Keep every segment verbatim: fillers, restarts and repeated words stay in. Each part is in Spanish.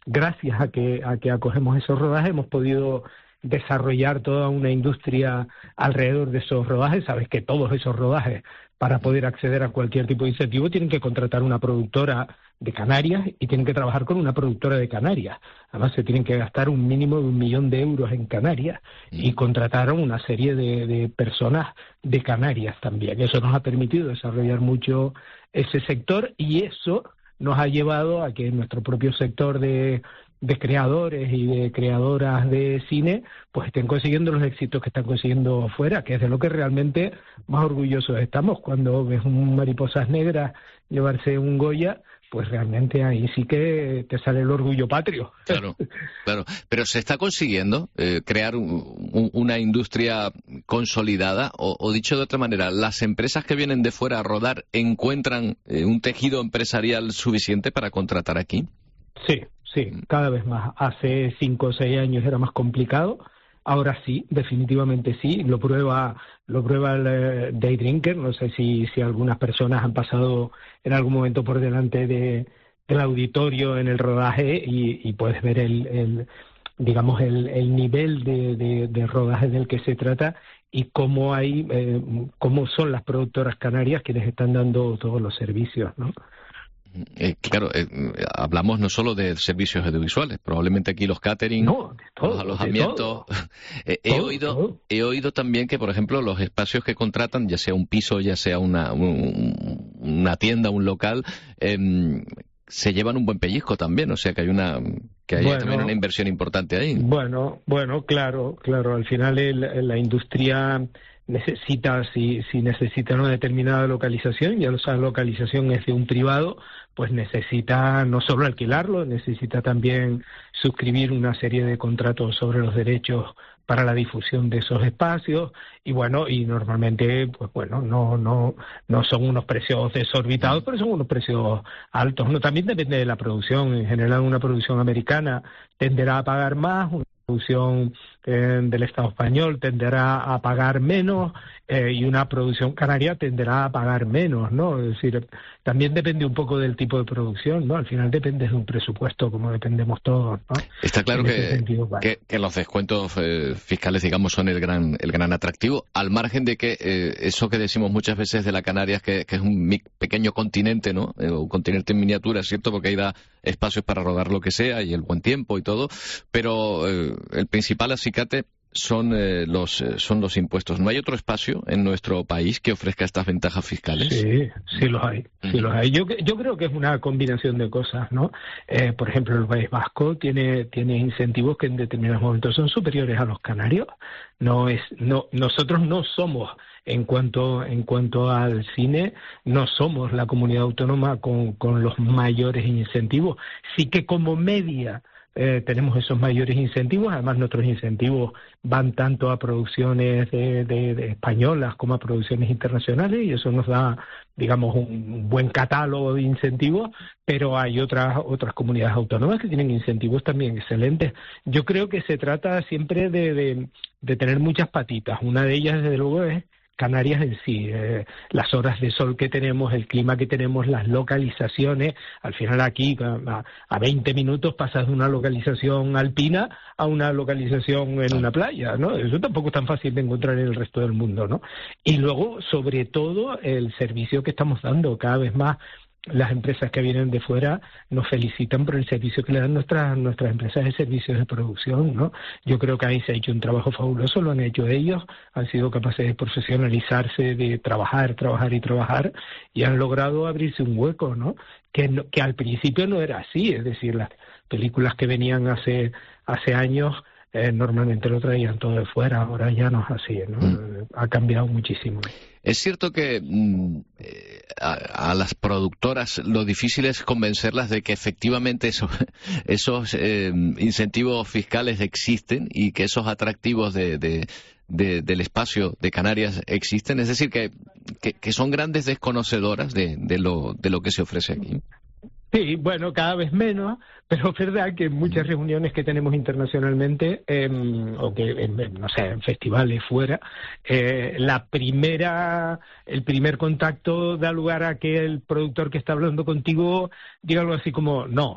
gracias a que, a que acogemos esos rodajes, hemos podido desarrollar toda una industria alrededor de esos rodajes. Sabes que todos esos rodajes, para poder acceder a cualquier tipo de incentivo, tienen que contratar una productora de Canarias y tienen que trabajar con una productora de Canarias. Además, se tienen que gastar un mínimo de un millón de euros en Canarias y contrataron una serie de, de personas de Canarias también. Eso nos ha permitido desarrollar mucho ese sector y eso nos ha llevado a que nuestro propio sector de de creadores y de creadoras de cine pues estén consiguiendo los éxitos que están consiguiendo fuera, que es de lo que realmente más orgullosos estamos. Cuando ves un Mariposas Negras llevarse un Goya, pues realmente ahí sí que te sale el orgullo patrio. Claro, claro. Pero ¿se está consiguiendo eh, crear un, un, una industria consolidada? O, o dicho de otra manera, ¿las empresas que vienen de fuera a rodar encuentran eh, un tejido empresarial suficiente para contratar aquí? Sí, sí, cada vez más. Hace cinco o seis años era más complicado. Ahora sí, definitivamente sí. Lo prueba, lo prueba el eh, Daydrinker. No sé si, si algunas personas han pasado en algún momento por delante de, del auditorio en el rodaje y, y puedes ver el, el digamos el, el nivel de, de, de rodaje del que se trata y cómo hay, eh, cómo son las productoras canarias quienes están dando todos los servicios, ¿no? Eh, claro, eh, hablamos no solo de servicios audiovisuales, probablemente aquí los catering, no, de todo, los alojamientos. eh, he, todo, oído, todo. he oído también que, por ejemplo, los espacios que contratan, ya sea un piso, ya sea una, un, una tienda, un local, eh, se llevan un buen pellizco también, o sea que hay una que hay bueno, también una inversión importante ahí. Bueno, bueno, claro, claro, al final el, la industria necesita, si, si necesita una determinada localización, ya esa localización es de un privado, pues necesita no solo alquilarlo, necesita también suscribir una serie de contratos sobre los derechos para la difusión de esos espacios y bueno, y normalmente pues bueno, no no no son unos precios desorbitados, pero son unos precios altos. No, también depende de la producción. En general, una producción americana tenderá a pagar más, una producción eh, del Estado español tenderá a pagar menos eh, y una producción canaria tenderá a pagar menos, ¿no? Es decir, también depende un poco del tipo de producción, ¿no? Al final depende de un presupuesto, como dependemos todos, ¿no? Está claro que, sentido, vale. que, que los descuentos eh, fiscales, digamos, son el gran el gran atractivo, al margen de que eh, eso que decimos muchas veces de la Canarias, que, que es un pequeño continente, ¿no? Eh, un continente en miniatura, ¿cierto? Porque ahí da espacios para rodar lo que sea y el buen tiempo y todo, pero eh, el principal acicate son eh, los eh, son los impuestos. ¿No hay otro espacio en nuestro país que ofrezca estas ventajas fiscales? Sí, sí los hay, sí los hay. Yo yo creo que es una combinación de cosas, ¿no? Eh, por ejemplo, el País Vasco tiene tiene incentivos que en determinados momentos son superiores a los canarios. No es no nosotros no somos en cuanto en cuanto al cine, no somos la comunidad autónoma con con los mayores incentivos. Sí que como media Eh, tenemos esos mayores incentivos. Además, nuestros incentivos van tanto a producciones de, de, de españolas como a producciones internacionales y eso nos da, digamos, un buen catálogo de incentivos, pero hay otras otras comunidades autónomas que tienen incentivos también excelentes. Yo creo que se trata siempre de, de, de tener muchas patitas. Una de ellas, desde luego, es Canarias en sí, eh, las horas de sol que tenemos, el clima que tenemos, las localizaciones. Al final aquí a, a veinte minutos pasas de una localización alpina a una localización en una playa, ¿no? Eso tampoco es tan fácil de encontrar en el resto del mundo, ¿no? Y luego, sobre todo, el servicio que estamos dando. Cada vez más las empresas que vienen de fuera nos felicitan por el servicio que le dan nuestras nuestras empresas de servicios de producción, ¿no? Yo creo que ahí se ha hecho un trabajo fabuloso, lo han hecho ellos, han sido capaces de profesionalizarse, de trabajar, trabajar y trabajar, y han logrado abrirse un hueco, ¿no? Que, no, que al principio no era así, es decir, las películas que venían hace hace años eh, normalmente lo traían todo de fuera, ahora ya no es así, ¿no? Mm. Ha cambiado muchísimo. Es cierto que mm, a, a las productoras lo difícil es convencerlas de que efectivamente eso, esos eh, incentivos fiscales existen y que esos atractivos de, de, de, del espacio de Canarias existen. Es decir, que, que, que son grandes desconocedoras de, de, lo, de lo que se ofrece aquí. Sí, bueno, cada vez menos, pero es verdad que en muchas reuniones que tenemos internacionalmente, eh, o que, en, no sé, en festivales fuera, eh, la primera, el primer contacto da lugar a que el productor que está hablando contigo diga algo así como, no,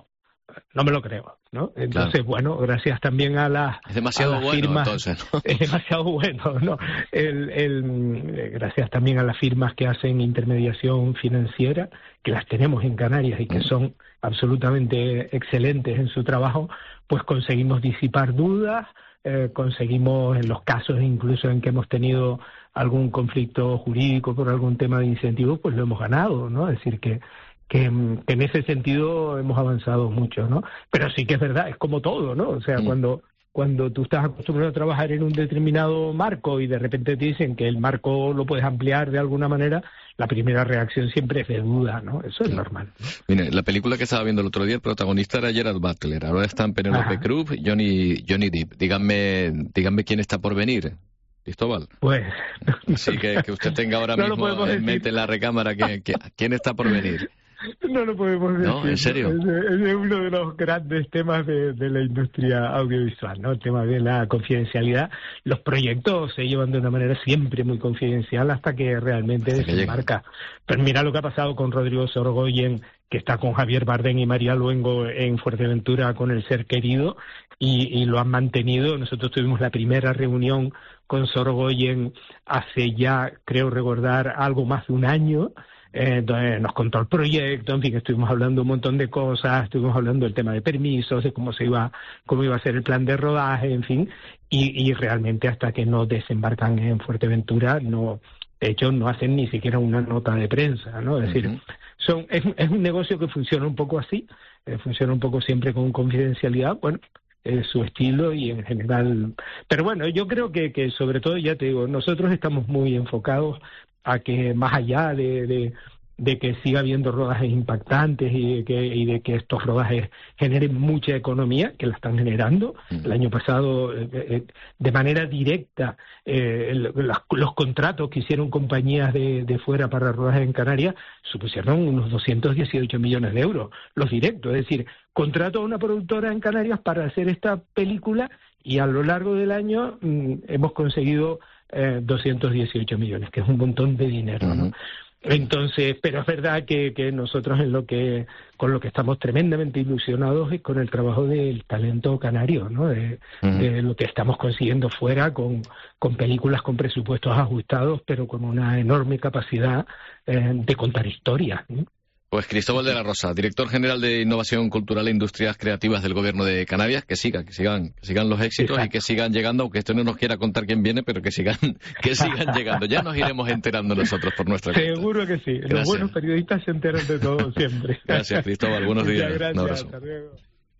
no me lo creo, ¿no? Entonces, claro. bueno, gracias también a las Es demasiado a las bueno, firmas, entonces, ¿no? Es demasiado bueno, ¿no? El, el, gracias también a las firmas que hacen intermediación financiera, que las tenemos en Canarias y que son absolutamente excelentes en su trabajo, pues conseguimos disipar dudas, eh, conseguimos en los casos incluso en que hemos tenido algún conflicto jurídico por algún tema de incentivos, pues lo hemos ganado, ¿no? Es decir, que Que, que en ese sentido hemos avanzado mucho, ¿no? Pero sí que es verdad, es como todo, ¿no? O sea, mm. cuando cuando tú estás acostumbrado a trabajar en un determinado marco y de repente te dicen que el marco lo puedes ampliar de alguna manera, la primera reacción siempre es de duda, ¿no? Eso es normal, ¿no? Mire, la película que estaba viendo el otro día, el protagonista era Gerard Butler, ahora están Penélope Cruz y Johnny, Johnny Depp. Díganme, díganme quién está por venir. Cristóbal. Pues... Así que, que usted tenga ahora no mismo en mente en la recámara que, que, quién está por venir. No lo podemos decir. ¿No? ¿En serio? Es, es uno de los grandes temas de, de la industria audiovisual, ¿no? El tema de la confidencialidad. Los proyectos se llevan de una manera siempre muy confidencial hasta que realmente desembarca. Pero mira lo que ha pasado con Rodrigo Sorogoyen, que está con Javier Bardem y María Luengo en Fuerteventura con El Ser Querido, y, y lo han mantenido. Nosotros tuvimos la primera reunión con Sorogoyen hace ya, creo recordar, algo más de un año. Eh, entonces nos contó el proyecto, en fin, estuvimos hablando un montón de cosas, estuvimos hablando del tema de permisos, de cómo se iba, cómo iba a ser el plan de rodaje, en fin, y, y realmente hasta que no desembarcan en Fuerteventura, no, de hecho no hacen ni siquiera una nota de prensa, ¿no? Es decir, uh-huh. son, es, es un negocio que funciona un poco así, eh, funciona un poco siempre con confidencialidad, bueno, es su estilo y en general, pero bueno, yo creo que, que sobre todo, ya te digo, nosotros estamos muy enfocados a que más allá de, de, de que siga habiendo rodajes impactantes y de, que, y de que estos rodajes generen mucha economía, que la están generando. Mm. El año pasado, eh, eh, de manera directa, eh, el, los, los contratos que hicieron compañías de, de fuera para rodajes en Canarias supusieron unos doscientos dieciocho millones de euros, los directos. Es decir, contrato a una productora en Canarias para hacer esta película y a lo largo del año mm, hemos conseguido Eh, doscientos dieciocho millones, que es un montón de dinero, ¿no? Uh-huh. Entonces, pero es verdad que, que nosotros en lo que con lo que estamos tremendamente ilusionados es con el trabajo del talento canario, ¿no? De, uh-huh. de lo que estamos consiguiendo fuera con, con películas con presupuestos ajustados, pero con una enorme capacidad eh, de contar historias, ¿no? Pues Cristóbal de la Rosa, director general de Innovación Cultural e Industrias Creativas del Gobierno de Canarias, que siga, que sigan, que sigan los éxitos. Exacto. Y que sigan llegando, aunque esto no nos quiera contar quién viene, pero que sigan, que sigan llegando. Ya nos iremos enterando nosotros por nuestra cuenta. Seguro que sí. Gracias. Los buenos periodistas se enteran de todo siempre. Gracias, Cristóbal. Buenos días. Muchas gracias. Un abrazo. Hasta luego.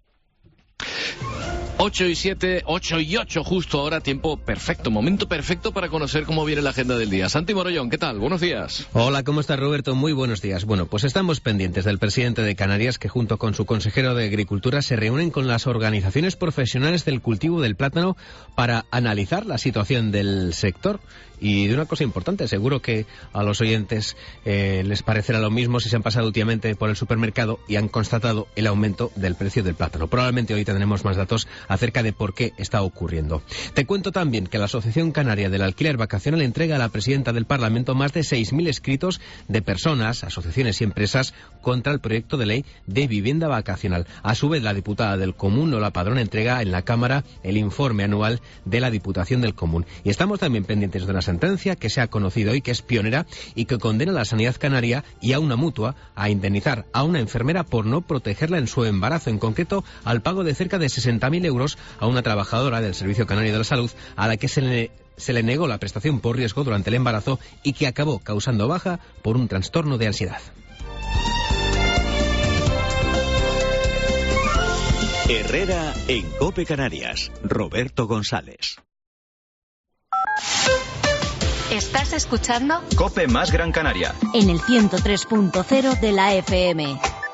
ocho y siete, ocho y ocho justo ahora, tiempo perfecto, momento perfecto para conocer cómo viene la agenda del día. Santi Morollón, ¿qué tal? Buenos días. Hola, ¿cómo estás, Roberto? Muy buenos días. Bueno, pues estamos pendientes del presidente de Canarias, que junto con su consejero de Agricultura se reúnen con las organizaciones profesionales del cultivo del plátano para analizar la situación del sector. Y de una cosa importante, seguro que a los oyentes eh, les parecerá lo mismo si se han pasado últimamente por el supermercado y han constatado el aumento del precio del plátano. Probablemente hoy tendremos más datos acerca de por qué está ocurriendo. Te cuento también que la Asociación Canaria del Alquiler Vacacional entrega a la presidenta del Parlamento más de seis mil escritos de personas, asociaciones y empresas contra el proyecto de ley de vivienda vacacional. A su vez, la diputada del Común, Lola Padrón, entrega en la Cámara el informe anual de la Diputación del Común. Y estamos también pendientes de una sentencia que se ha conocido hoy, que es pionera y que condena a la sanidad canaria y a una mutua a indemnizar a una enfermera por no protegerla en su embarazo, en concreto al pago de cerca de sesenta mil euros a una trabajadora del Servicio Canario de la Salud a la que se le, se le negó la prestación por riesgo durante el embarazo y que acabó causando baja por un trastorno de ansiedad. Herrera en COPE Canarias. Roberto González. ¿Estás escuchando? COPE más Gran Canaria. En el ciento tres punto cero de la F M.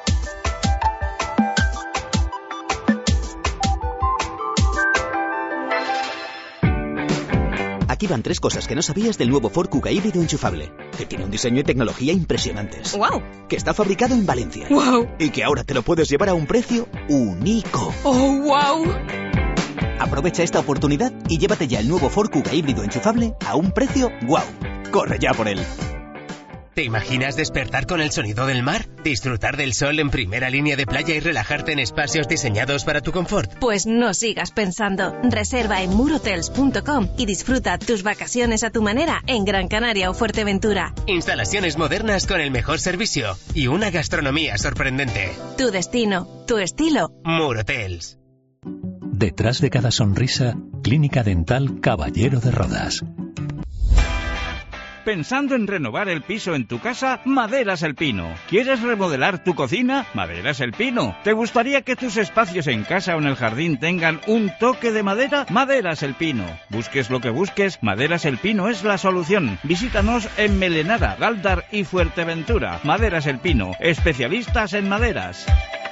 Aquí van tres cosas que no sabías del nuevo Ford Kuga híbrido enchufable. Que tiene un diseño y tecnología impresionantes. ¡Wow! Que está fabricado en Valencia. ¡Wow! Y que ahora te lo puedes llevar a un precio único. ¡Oh, wow! Aprovecha esta oportunidad y llévate ya el nuevo Ford Kuga híbrido enchufable a un precio ¡guau! ¡Corre ya por él! ¿Te imaginas despertar con el sonido del mar? ¿Disfrutar del sol en primera línea de playa y relajarte en espacios diseñados para tu confort? Pues no sigas pensando. Reserva en murhotels punto com y disfruta tus vacaciones a tu manera en Gran Canaria o Fuerteventura. Instalaciones modernas con el mejor servicio y una gastronomía sorprendente. Tu destino, tu estilo. Murhotels. Detrás de cada sonrisa, Clínica Dental Caballero de Rodas. ¿Pensando en renovar el piso en tu casa? Maderas El Pino. ¿Quieres remodelar tu cocina? Maderas El Pino. ¿Te gustaría que tus espacios en casa o en el jardín tengan un toque de madera? Maderas El Pino. Busques lo que busques, Maderas El Pino es la solución. Visítanos en Melenara, Galdar y Fuerteventura. Maderas El Pino, especialistas en maderas.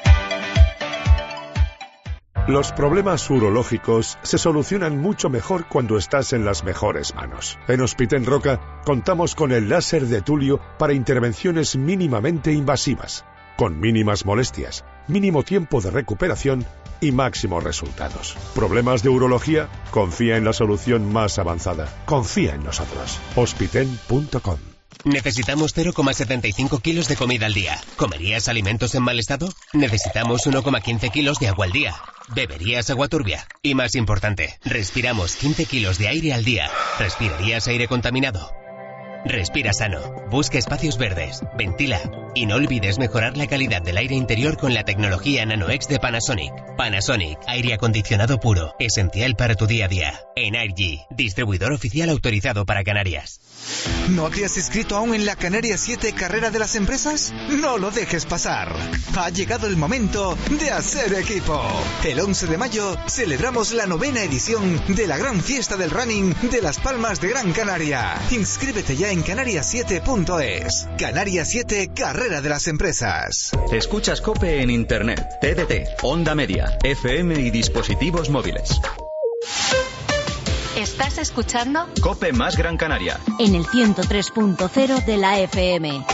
Los problemas urológicos se solucionan mucho mejor cuando estás en las mejores manos. En Hospiten Roca contamos con el láser de Tulio para intervenciones mínimamente invasivas, con mínimas molestias, mínimo tiempo de recuperación y máximos resultados. ¿Problemas de urología? Confía en la solución más avanzada. Confía en nosotros. Hospiten punto com. Necesitamos cero coma setenta y cinco kilos de comida al día. ¿Comerías alimentos en mal estado? Necesitamos uno coma quince kilos de agua al día. ¿Beberías agua turbia? Y más importante, respiramos quince kilos de aire al día. ¿Respirarías aire contaminado? Respira sano, busca espacios verdes, ventila y no olvides mejorar la calidad del aire interior con la tecnología NanoX de Panasonic. Panasonic, aire acondicionado puro, esencial para tu día a día. Energy, distribuidor oficial autorizado para Canarias. ¿No te has inscrito aún en la Canarias siete Carrera de las Empresas? No lo dejes pasar. Ha llegado el momento de hacer equipo. El once de mayo celebramos la novena edición de la gran fiesta del running de Las Palmas de Gran Canaria. Inscríbete ya en canarias siete punto es. Canarias siete Carrera de las Empresas. Escuchas COPE en Internet, T D T, Onda Media, F M y dispositivos móviles. ¿Estás escuchando? COPE más Gran Canaria. En el ciento tres punto cero de la F M.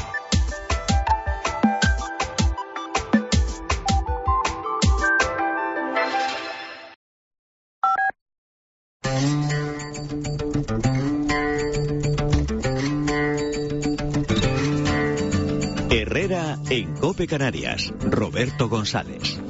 Herrera en COPE Canarias. Roberto González.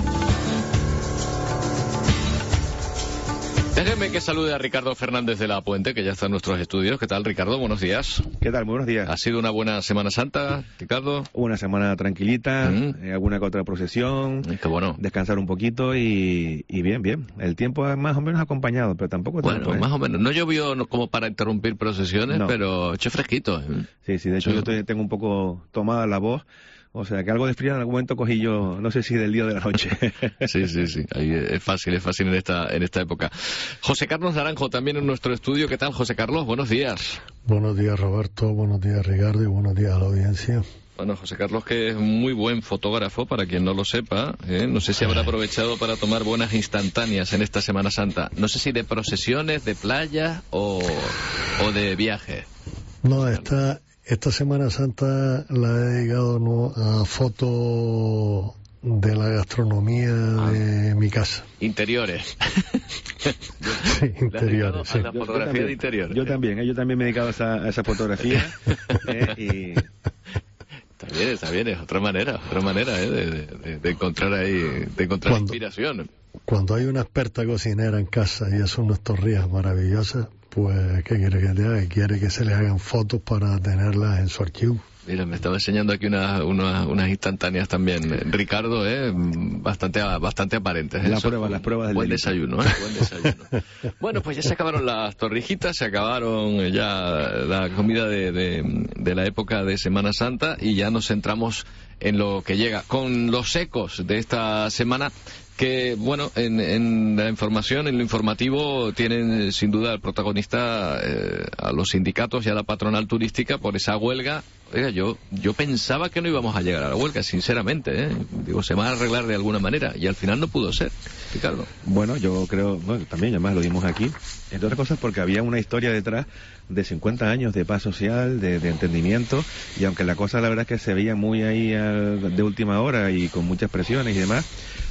Déjenme que salude a Ricardo Fernández de la Puente, que ya está en nuestros estudios. ¿Qué tal, Ricardo? Buenos días. ¿Qué tal? Buenos días. ¿Ha sido una buena Semana Santa, Ricardo? Una semana tranquilita, mm. eh, alguna que otra procesión. Qué bueno. Descansar un poquito y, y bien, bien. El tiempo es más o menos acompañado, pero tampoco bueno, tanto. ¿eh? Más o menos. No llovió no, como para interrumpir procesiones, no. Pero hecho fresquito. ¿eh? Sí, sí. De hecho, sí. yo estoy, tengo un poco tomada la voz. O sea, que algo de frío en algún momento cogí yo, no sé si del día o de la noche. Sí, sí, sí. Ahí es fácil, es fácil en esta, en esta época. José Carlos Naranjo también en nuestro estudio. ¿Qué tal, José Carlos? Buenos días. Buenos días, Roberto. Buenos días, Ricardo. Y buenos días a la audiencia. Bueno, José Carlos, que es un muy buen fotógrafo, para quien no lo sepa. ¿eh? No sé si habrá aprovechado para tomar buenas instantáneas en esta Semana Santa. No sé si de procesiones, de playa o, o de viaje. No, está... Esta Semana Santa la he dedicado no, a fotos de la gastronomía ah. de mi casa. Interiores. Sí, interiores. Sí. A la fotografía yo, yo también, de interiores. Yo también, ¿eh? yo también me he dedicado a esa, a esa fotografía. eh, y... Está bien, está bien, es otra manera, otra manera ¿eh? de, de, de encontrar ahí, de encontrar cuando, inspiración. Cuando hay una experta cocinera en casa y es unas torrijas maravillosas, pues, ¿qué quiere que te haga? Quiere que se le hagan fotos para tenerlas en su archivo. Mira, me estaba enseñando aquí unas, unas, unas instantáneas también. Ricardo, ¿eh? Bastante, bastante aparentes. ¿eh? La prueba, las pruebas del Buen desayuno, ¿eh? Buen desayuno. Bueno, pues ya se acabaron las torrijitas, se acabaron ya la comida de, de, de la época de Semana Santa y ya nos centramos en lo que llega. Con los ecos de esta semana, que, bueno, en, en la información, en lo informativo, tienen sin duda el protagonista eh, a los sindicatos y a la patronal turística por esa huelga. Oiga, yo yo pensaba que no íbamos a llegar a la huelga, sinceramente, ¿eh? Digo, se va a arreglar de alguna manera, y al final no pudo ser, Ricardo. Bueno, yo creo, bueno, también, además lo dimos aquí, entre otras cosas porque había una historia detrás de cincuenta años de paz social, de, de entendimiento, y aunque la cosa la verdad es que se veía muy ahí al, de última hora y con muchas presiones y demás,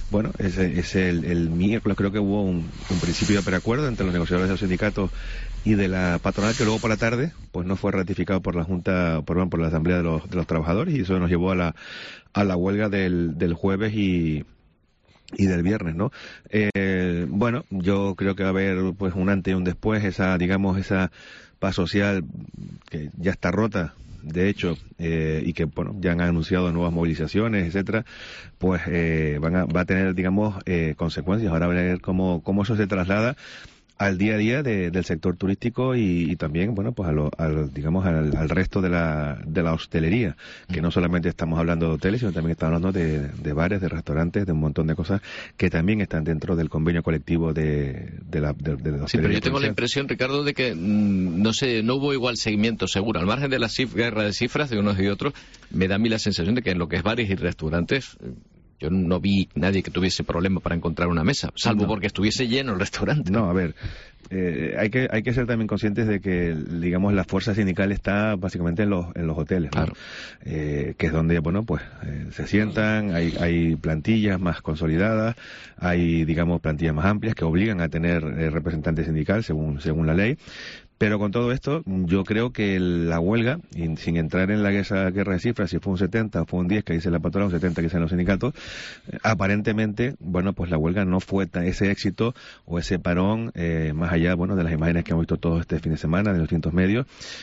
bueno, ese, ese el, el miércoles creo que hubo un, un principio de preacuerdo entre los negociadores de los sindicatos y de la patronal, que luego por la tarde pues no fue ratificado por la Junta, por, por la Asamblea de los, de los Trabajadores, y eso nos llevó a la, a la huelga del, del jueves y y del viernes, ¿no? Eh, bueno, yo creo que va a haber pues un antes y un después, esa, digamos, esa paz social que ya está rota, de hecho, eh, y que, bueno, ya han anunciado nuevas movilizaciones, etcétera, pues eh, van a, va a tener, digamos, eh, consecuencias. Ahora a ver cómo, cómo eso se traslada al día a día de, del sector turístico y, y también, bueno, pues a lo, al, digamos al, al resto de la, de la hostelería, que no solamente estamos hablando de hoteles, sino también estamos hablando de, de bares, de restaurantes, de un montón de cosas que también están dentro del convenio colectivo de, de la de, de la hostelería. Sí, pero yo tengo la impresión, Ricardo, de que mmm, no sé, no hubo igual seguimiento seguro. Al margen de la cif- guerra de cifras de unos y otros, me da a mí la sensación de que en lo que es bares y restaurantes, yo no vi nadie que tuviese problema para encontrar una mesa, salvo no. porque estuviese lleno el restaurante. No, a ver, eh, hay que hay que ser también conscientes de que, digamos, la fuerza sindical está básicamente en los en los hoteles, ¿no? Claro. Eh, que es donde, bueno, pues eh, se sientan, hay hay plantillas más consolidadas, hay, digamos, plantillas más amplias que obligan a tener eh, representante sindical según según la ley. Pero con todo esto, yo creo que la huelga, y sin entrar en la esa guerra de cifras, si fue un setenta o fue un diez, que dice la patronal, un setenta que dicen los sindicatos, eh, aparentemente, bueno, pues la huelga no fue tan, ese éxito o ese parón, eh, más allá, bueno, de las imágenes que hemos visto todos este fin de semana de los distintos medios,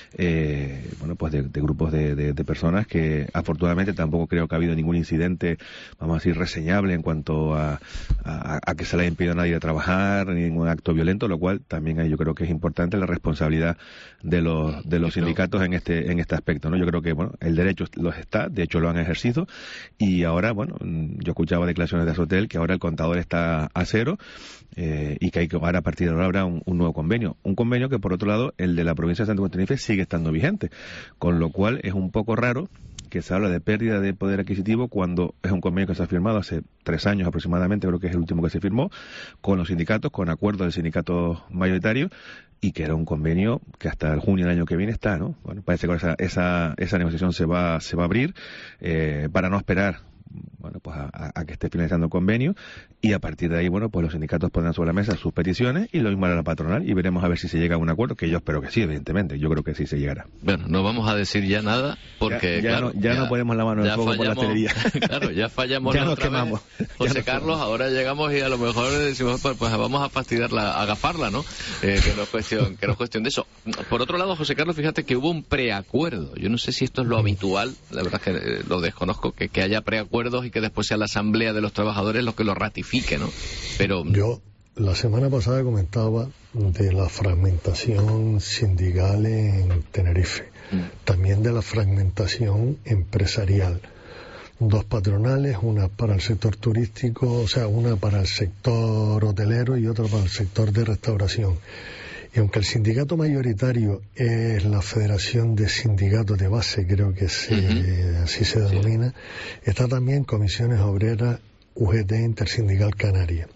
eh, bueno, pues de, de grupos de, de, de personas que afortunadamente tampoco creo que ha habido ningún incidente, vamos a decir, reseñable en cuanto a, a, a que se le haya impedido a nadie de trabajar, ningún acto violento, lo cual también hay, yo creo que es importante la responsabilidad de los de los sindicatos en este en este aspecto, ¿no? Yo creo que, bueno, el derecho los está, de hecho lo han ejercido, y ahora, bueno, yo escuchaba declaraciones de Azotel que ahora el contador está a cero, eh, y que hay que ahora a partir de ahora habrá un, un nuevo convenio, un convenio que por otro lado el de la provincia de Santo Tenerife sigue estando vigente, con lo cual es un poco raro que se habla de pérdida de poder adquisitivo cuando es un convenio que se ha firmado hace tres años aproximadamente, creo que es el último que se firmó, con los sindicatos, con acuerdo del sindicato mayoritario, y que era un convenio que hasta el junio del año que viene está, ¿no? Bueno, parece que esa, esa, esa negociación se va, se va a abrir, eh, para no esperar, bueno, pues a, a que esté finalizando el convenio, y a partir de ahí, bueno, pues los sindicatos pondrán sobre la mesa sus peticiones y lo mismo a la patronal, y veremos a ver si se llega a un acuerdo, que yo espero que sí, evidentemente, yo creo que sí se llegará. Bueno, no vamos a decir ya nada, porque ya, ya, claro, no, ya, ya no ponemos la mano en el fuego por la hostelería. Claro, ya fallamos ya la nos otra quemamos. vez, José ya Carlos, ahora llegamos y a lo mejor decimos, pues, pues vamos a fastidiarla, a agafarla, ¿no? Eh, que no es cuestión, que no es cuestión de eso. Por otro lado, José Carlos, fíjate que hubo un preacuerdo. Yo no sé si esto es lo habitual, la verdad es que eh, lo desconozco, que, que haya preacuerdos y que después sea la Asamblea de los Trabajadores lo que lo ratifique, ¿no? Pero yo la semana pasada comentaba de la fragmentación sindical en Tenerife, mm. también de la fragmentación empresarial. Dos patronales, una para el sector turístico, o sea, una para el sector hotelero y otra para el sector de restauración. Y aunque el sindicato mayoritario es la Federación de Sindicatos de Base, creo que se, uh-huh. así se denomina, sí. Está también Comisiones Obreras U G T Intersindical Canaria.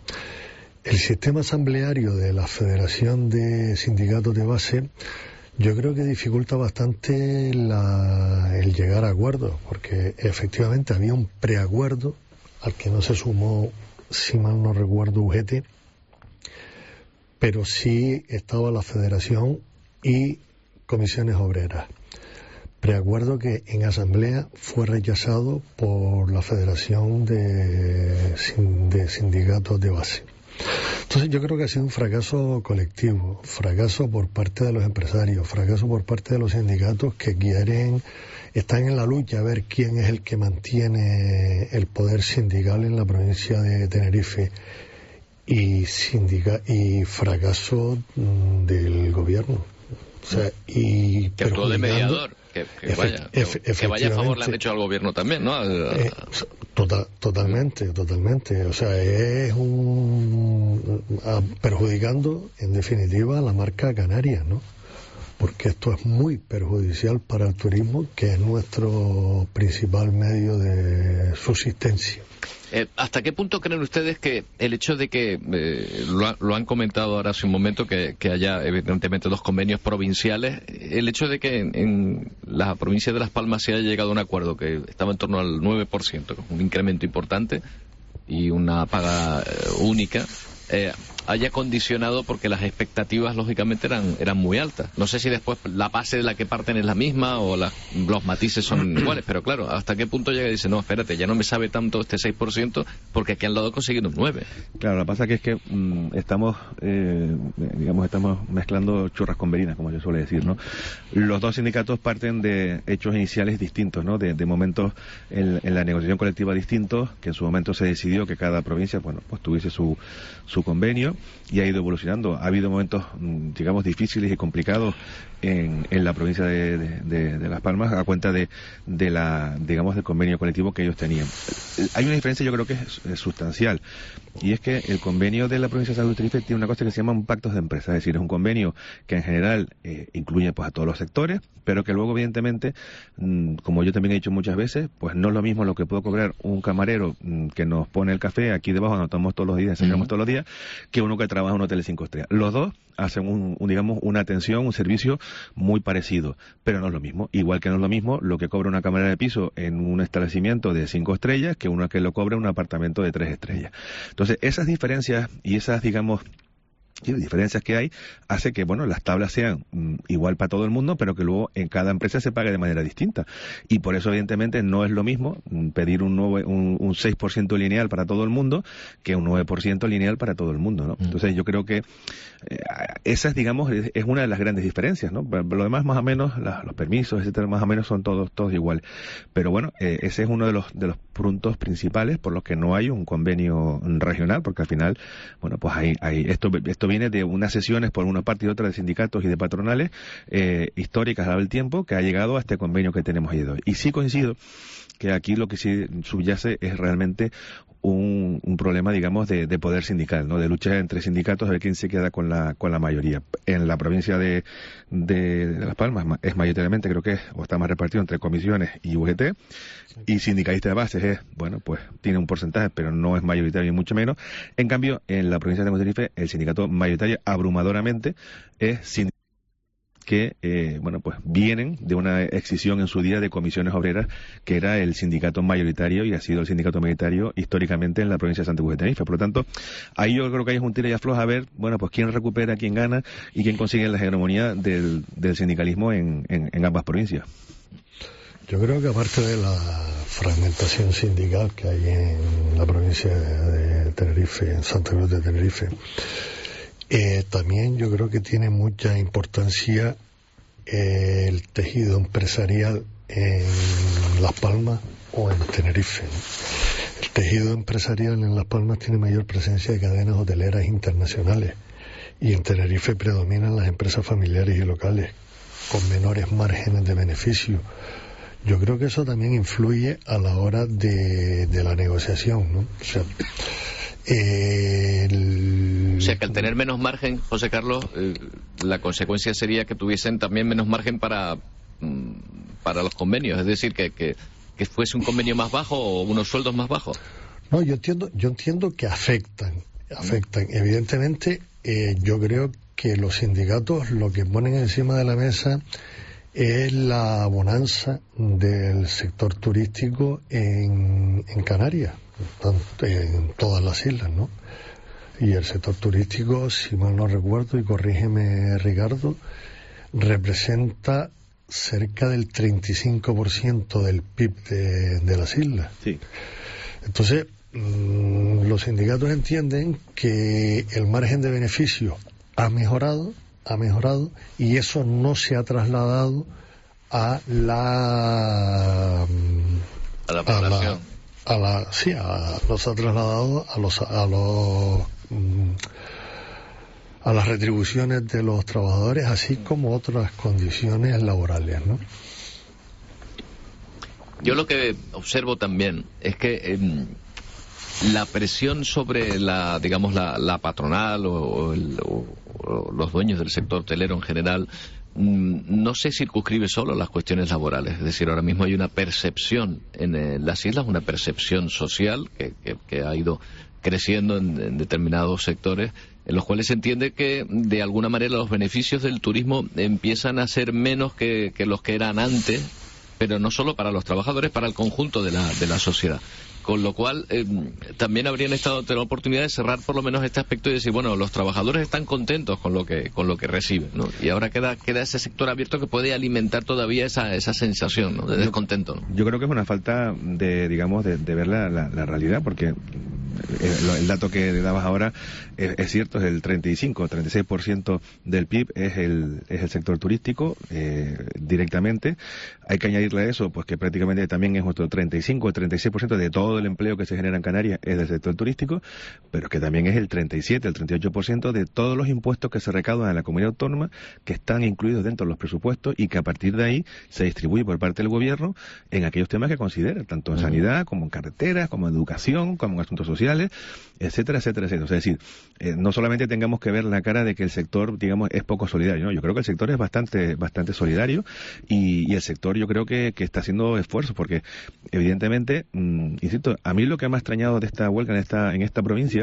El sistema asambleario de la Federación de Sindicatos de Base, yo creo que dificulta bastante la, el llegar a acuerdos, porque efectivamente había un preacuerdo al que no se sumó, si mal no recuerdo, U G T, pero sí estaba la Federación y Comisiones Obreras. Preacuerdo que en asamblea fue rechazado por la Federación de, de Sindicatos de Base. Entonces yo creo que ha sido un fracaso colectivo, fracaso por parte de los empresarios, fracaso por parte de los sindicatos que quieren, están en la lucha a ver quién es el que mantiene el poder sindical en la provincia de Tenerife. Y, sindica y fracaso mm, del gobierno, o sea, y que actuó de mediador, que, que vaya que, que vaya a favor le han hecho al gobierno también, ¿no? Eh, total, totalmente, totalmente, o sea, es un a, perjudicando en definitiva a la marca Canarias, ¿no? Porque esto es muy perjudicial para el turismo, que es nuestro principal medio de subsistencia. Eh, ¿Hasta qué punto creen ustedes que el hecho de que, eh, lo, ha, lo han comentado ahora hace un momento, que, que haya evidentemente dos convenios provinciales, el hecho de que en, en la provincia de Las Palmas se haya llegado a un acuerdo que estaba en torno al nueve por ciento, con un incremento importante, y una paga eh, única, eh, haya condicionado porque las expectativas lógicamente eran eran muy altas. No sé si después la base de la que parten es la misma o la, los matices son iguales, pero claro, hasta qué punto llega y dice, no, espérate, ya no me sabe tanto este seis por ciento porque aquí al lado he conseguido un nueve. Claro, lo que pasa que es que mmm, estamos, eh, digamos, estamos mezclando churras con verinas, como yo suelo decir, ¿no? Los dos sindicatos parten de hechos iniciales distintos, ¿no? De, de momentos en, en la negociación colectiva distintos, que en su momento se decidió que cada provincia, bueno, pues tuviese su, su convenio, y ha ido evolucionando. Ha habido momentos, digamos, difíciles y complicados en, en la provincia de, de, de, de Las Palmas a cuenta de, de la, digamos, del convenio colectivo que ellos tenían. Hay una diferencia, yo creo que es, es sustancial, y es que el convenio de la provincia de San Luis Tenerife tiene una cosa que se llama un pacto de empresa, es decir, es un convenio que en general eh, incluye pues a todos los sectores, pero que luego evidentemente, mmm, como yo también he dicho muchas veces, pues no es lo mismo lo que puede cobrar un camarero mmm, que nos pone el café aquí debajo, nos tomamos todos los días, desayunamos uh-huh. todos los días, que uno que trabaja en un hotel de cinco estrellas. Los dos hacen un, un, digamos, una atención, un servicio muy parecido, pero no es lo mismo. Igual que no es lo mismo lo que cobra una camarera de piso en un establecimiento de cinco estrellas que uno que lo cobra en un apartamento de tres estrellas. Entonces, esas diferencias y esas, digamos, y las diferencias que hay hace que, bueno, las tablas sean mm, igual para todo el mundo, pero que luego en cada empresa se pague de manera distinta. Y por eso, evidentemente, no es lo mismo mm, pedir un, nueve, un, un seis por ciento lineal para todo el mundo que un nueve por ciento lineal para todo el mundo, ¿no? Mm. Entonces, yo creo que eh, esa, digamos, es, es una de las grandes diferencias, ¿no? Pero lo demás, más o menos, la, los permisos, etcétera, más o menos son todos todos iguales. Pero bueno, eh, ese es uno de los de los puntos principales por los que no hay un convenio regional, porque al final, bueno, pues hay, hay esto, esto viene de unas sesiones por una parte y otra de sindicatos y de patronales eh, históricas a lo del tiempo que ha llegado a este convenio que tenemos ahí de hoy. Y sí coincido que aquí lo que sí subyace es realmente un, un problema, digamos, de, de poder sindical, ¿no? De lucha entre sindicatos a ver quién se queda con la con la mayoría. En la provincia de, de, de Las Palmas es mayoritariamente, creo que es, o está más repartido entre comisiones y U G T, y sindicalista de bases es, bueno, pues tiene un porcentaje, pero no es mayoritario y mucho menos. En cambio, en la provincia de Tenerife, el sindicato mayoritario abrumadoramente es sindicato que, eh, bueno, pues vienen de una excisión en su día de comisiones obreras, que era el sindicato mayoritario y ha sido el sindicato mayoritario históricamente en la provincia de Santa Cruz de Tenerife. Por lo tanto, ahí yo creo que hay un tira y afloja a ver, bueno, pues quién recupera, quién gana y quién consigue la hegemonía del, del sindicalismo en, en, en ambas provincias. Yo creo que aparte de la fragmentación sindical que hay en la provincia de Tenerife, en Santa Cruz de Tenerife, Eh, también yo creo que tiene mucha importancia eh, el tejido empresarial en Las Palmas o en Tenerife. El tejido empresarial en Las Palmas tiene mayor presencia de cadenas hoteleras internacionales y en Tenerife predominan las empresas familiares y locales con menores márgenes de beneficio. Yo creo que eso también influye a la hora de, de la negociación, ¿no? O sea, El... O sea, que al tener menos margen, José Carlos, eh, la consecuencia sería que tuviesen también menos margen para, mm, para los convenios, es decir, que, que, que fuese un convenio más bajo o unos sueldos más bajos. No, yo entiendo, yo entiendo que afectan, afectan. Mm. Evidentemente, eh, yo creo que los sindicatos lo que ponen encima de la mesa es la bonanza del sector turístico en, en Canarias, en todas las islas, ¿no? Y el sector turístico, si mal no recuerdo, y corrígeme Ricardo, representa cerca del treinta y cinco por ciento del P I B de, de las islas. Sí. Entonces, mmm, los sindicatos entienden que el margen de beneficio ha mejorado, ha mejorado, y eso no se ha trasladado a la... a la población. A la, sí, a, los ha trasladado a los a los mm, a las retribuciones de los trabajadores, así como otras condiciones laborales, ¿no? Yo lo que observo también es que eh, la presión sobre la, digamos, la, la patronal o, el, o, o los dueños del sector hotelero en general no se circunscribe solo a las cuestiones laborales. Es decir, ahora mismo hay una percepción en eh, las islas, una percepción social que, que, que ha ido creciendo en, en determinados sectores, en los cuales se entiende que de alguna manera los beneficios del turismo empiezan a ser menos que, que los que eran antes, pero no solo para los trabajadores, para el conjunto de la, de la sociedad. con lo cual eh, también habrían estado tenido la oportunidad de cerrar por lo menos este aspecto y decir, bueno, los trabajadores están contentos con lo que con lo que reciben, ¿no? Y ahora queda queda ese sector abierto que puede alimentar todavía esa esa sensación, ¿no?, de descontento, ¿no? Yo creo que es una falta de, digamos, de, de ver la, la, la realidad, porque el, el dato que dabas ahora es, es cierto, es el treinta y cinco, treinta y seis por ciento del P I B es el es el sector turístico eh, directamente. Hay que añadirle a eso, pues que prácticamente también es otro treinta y cinco o treinta y seis por ciento de todo el empleo que se genera en Canarias es del sector turístico, pero que también es el treinta y siete, el treinta y ocho por ciento de todos los impuestos que se recaudan en la comunidad autónoma, que están incluidos dentro de los presupuestos y que a partir de ahí se distribuye por parte del gobierno en aquellos temas que considera, tanto en uh-huh. sanidad, como en carreteras, como en educación, como en asuntos sociales, etcétera, etcétera, etcétera. O sea, es decir, eh, no solamente tengamos que ver la cara de que el sector, digamos, es poco solidario, ¿no? Yo creo que el sector es bastante bastante solidario y, y el sector yo creo que, que está haciendo esfuerzos, porque evidentemente, mmm, insisto, a mí lo que me ha extrañado de esta huelga en esta en esta provincia,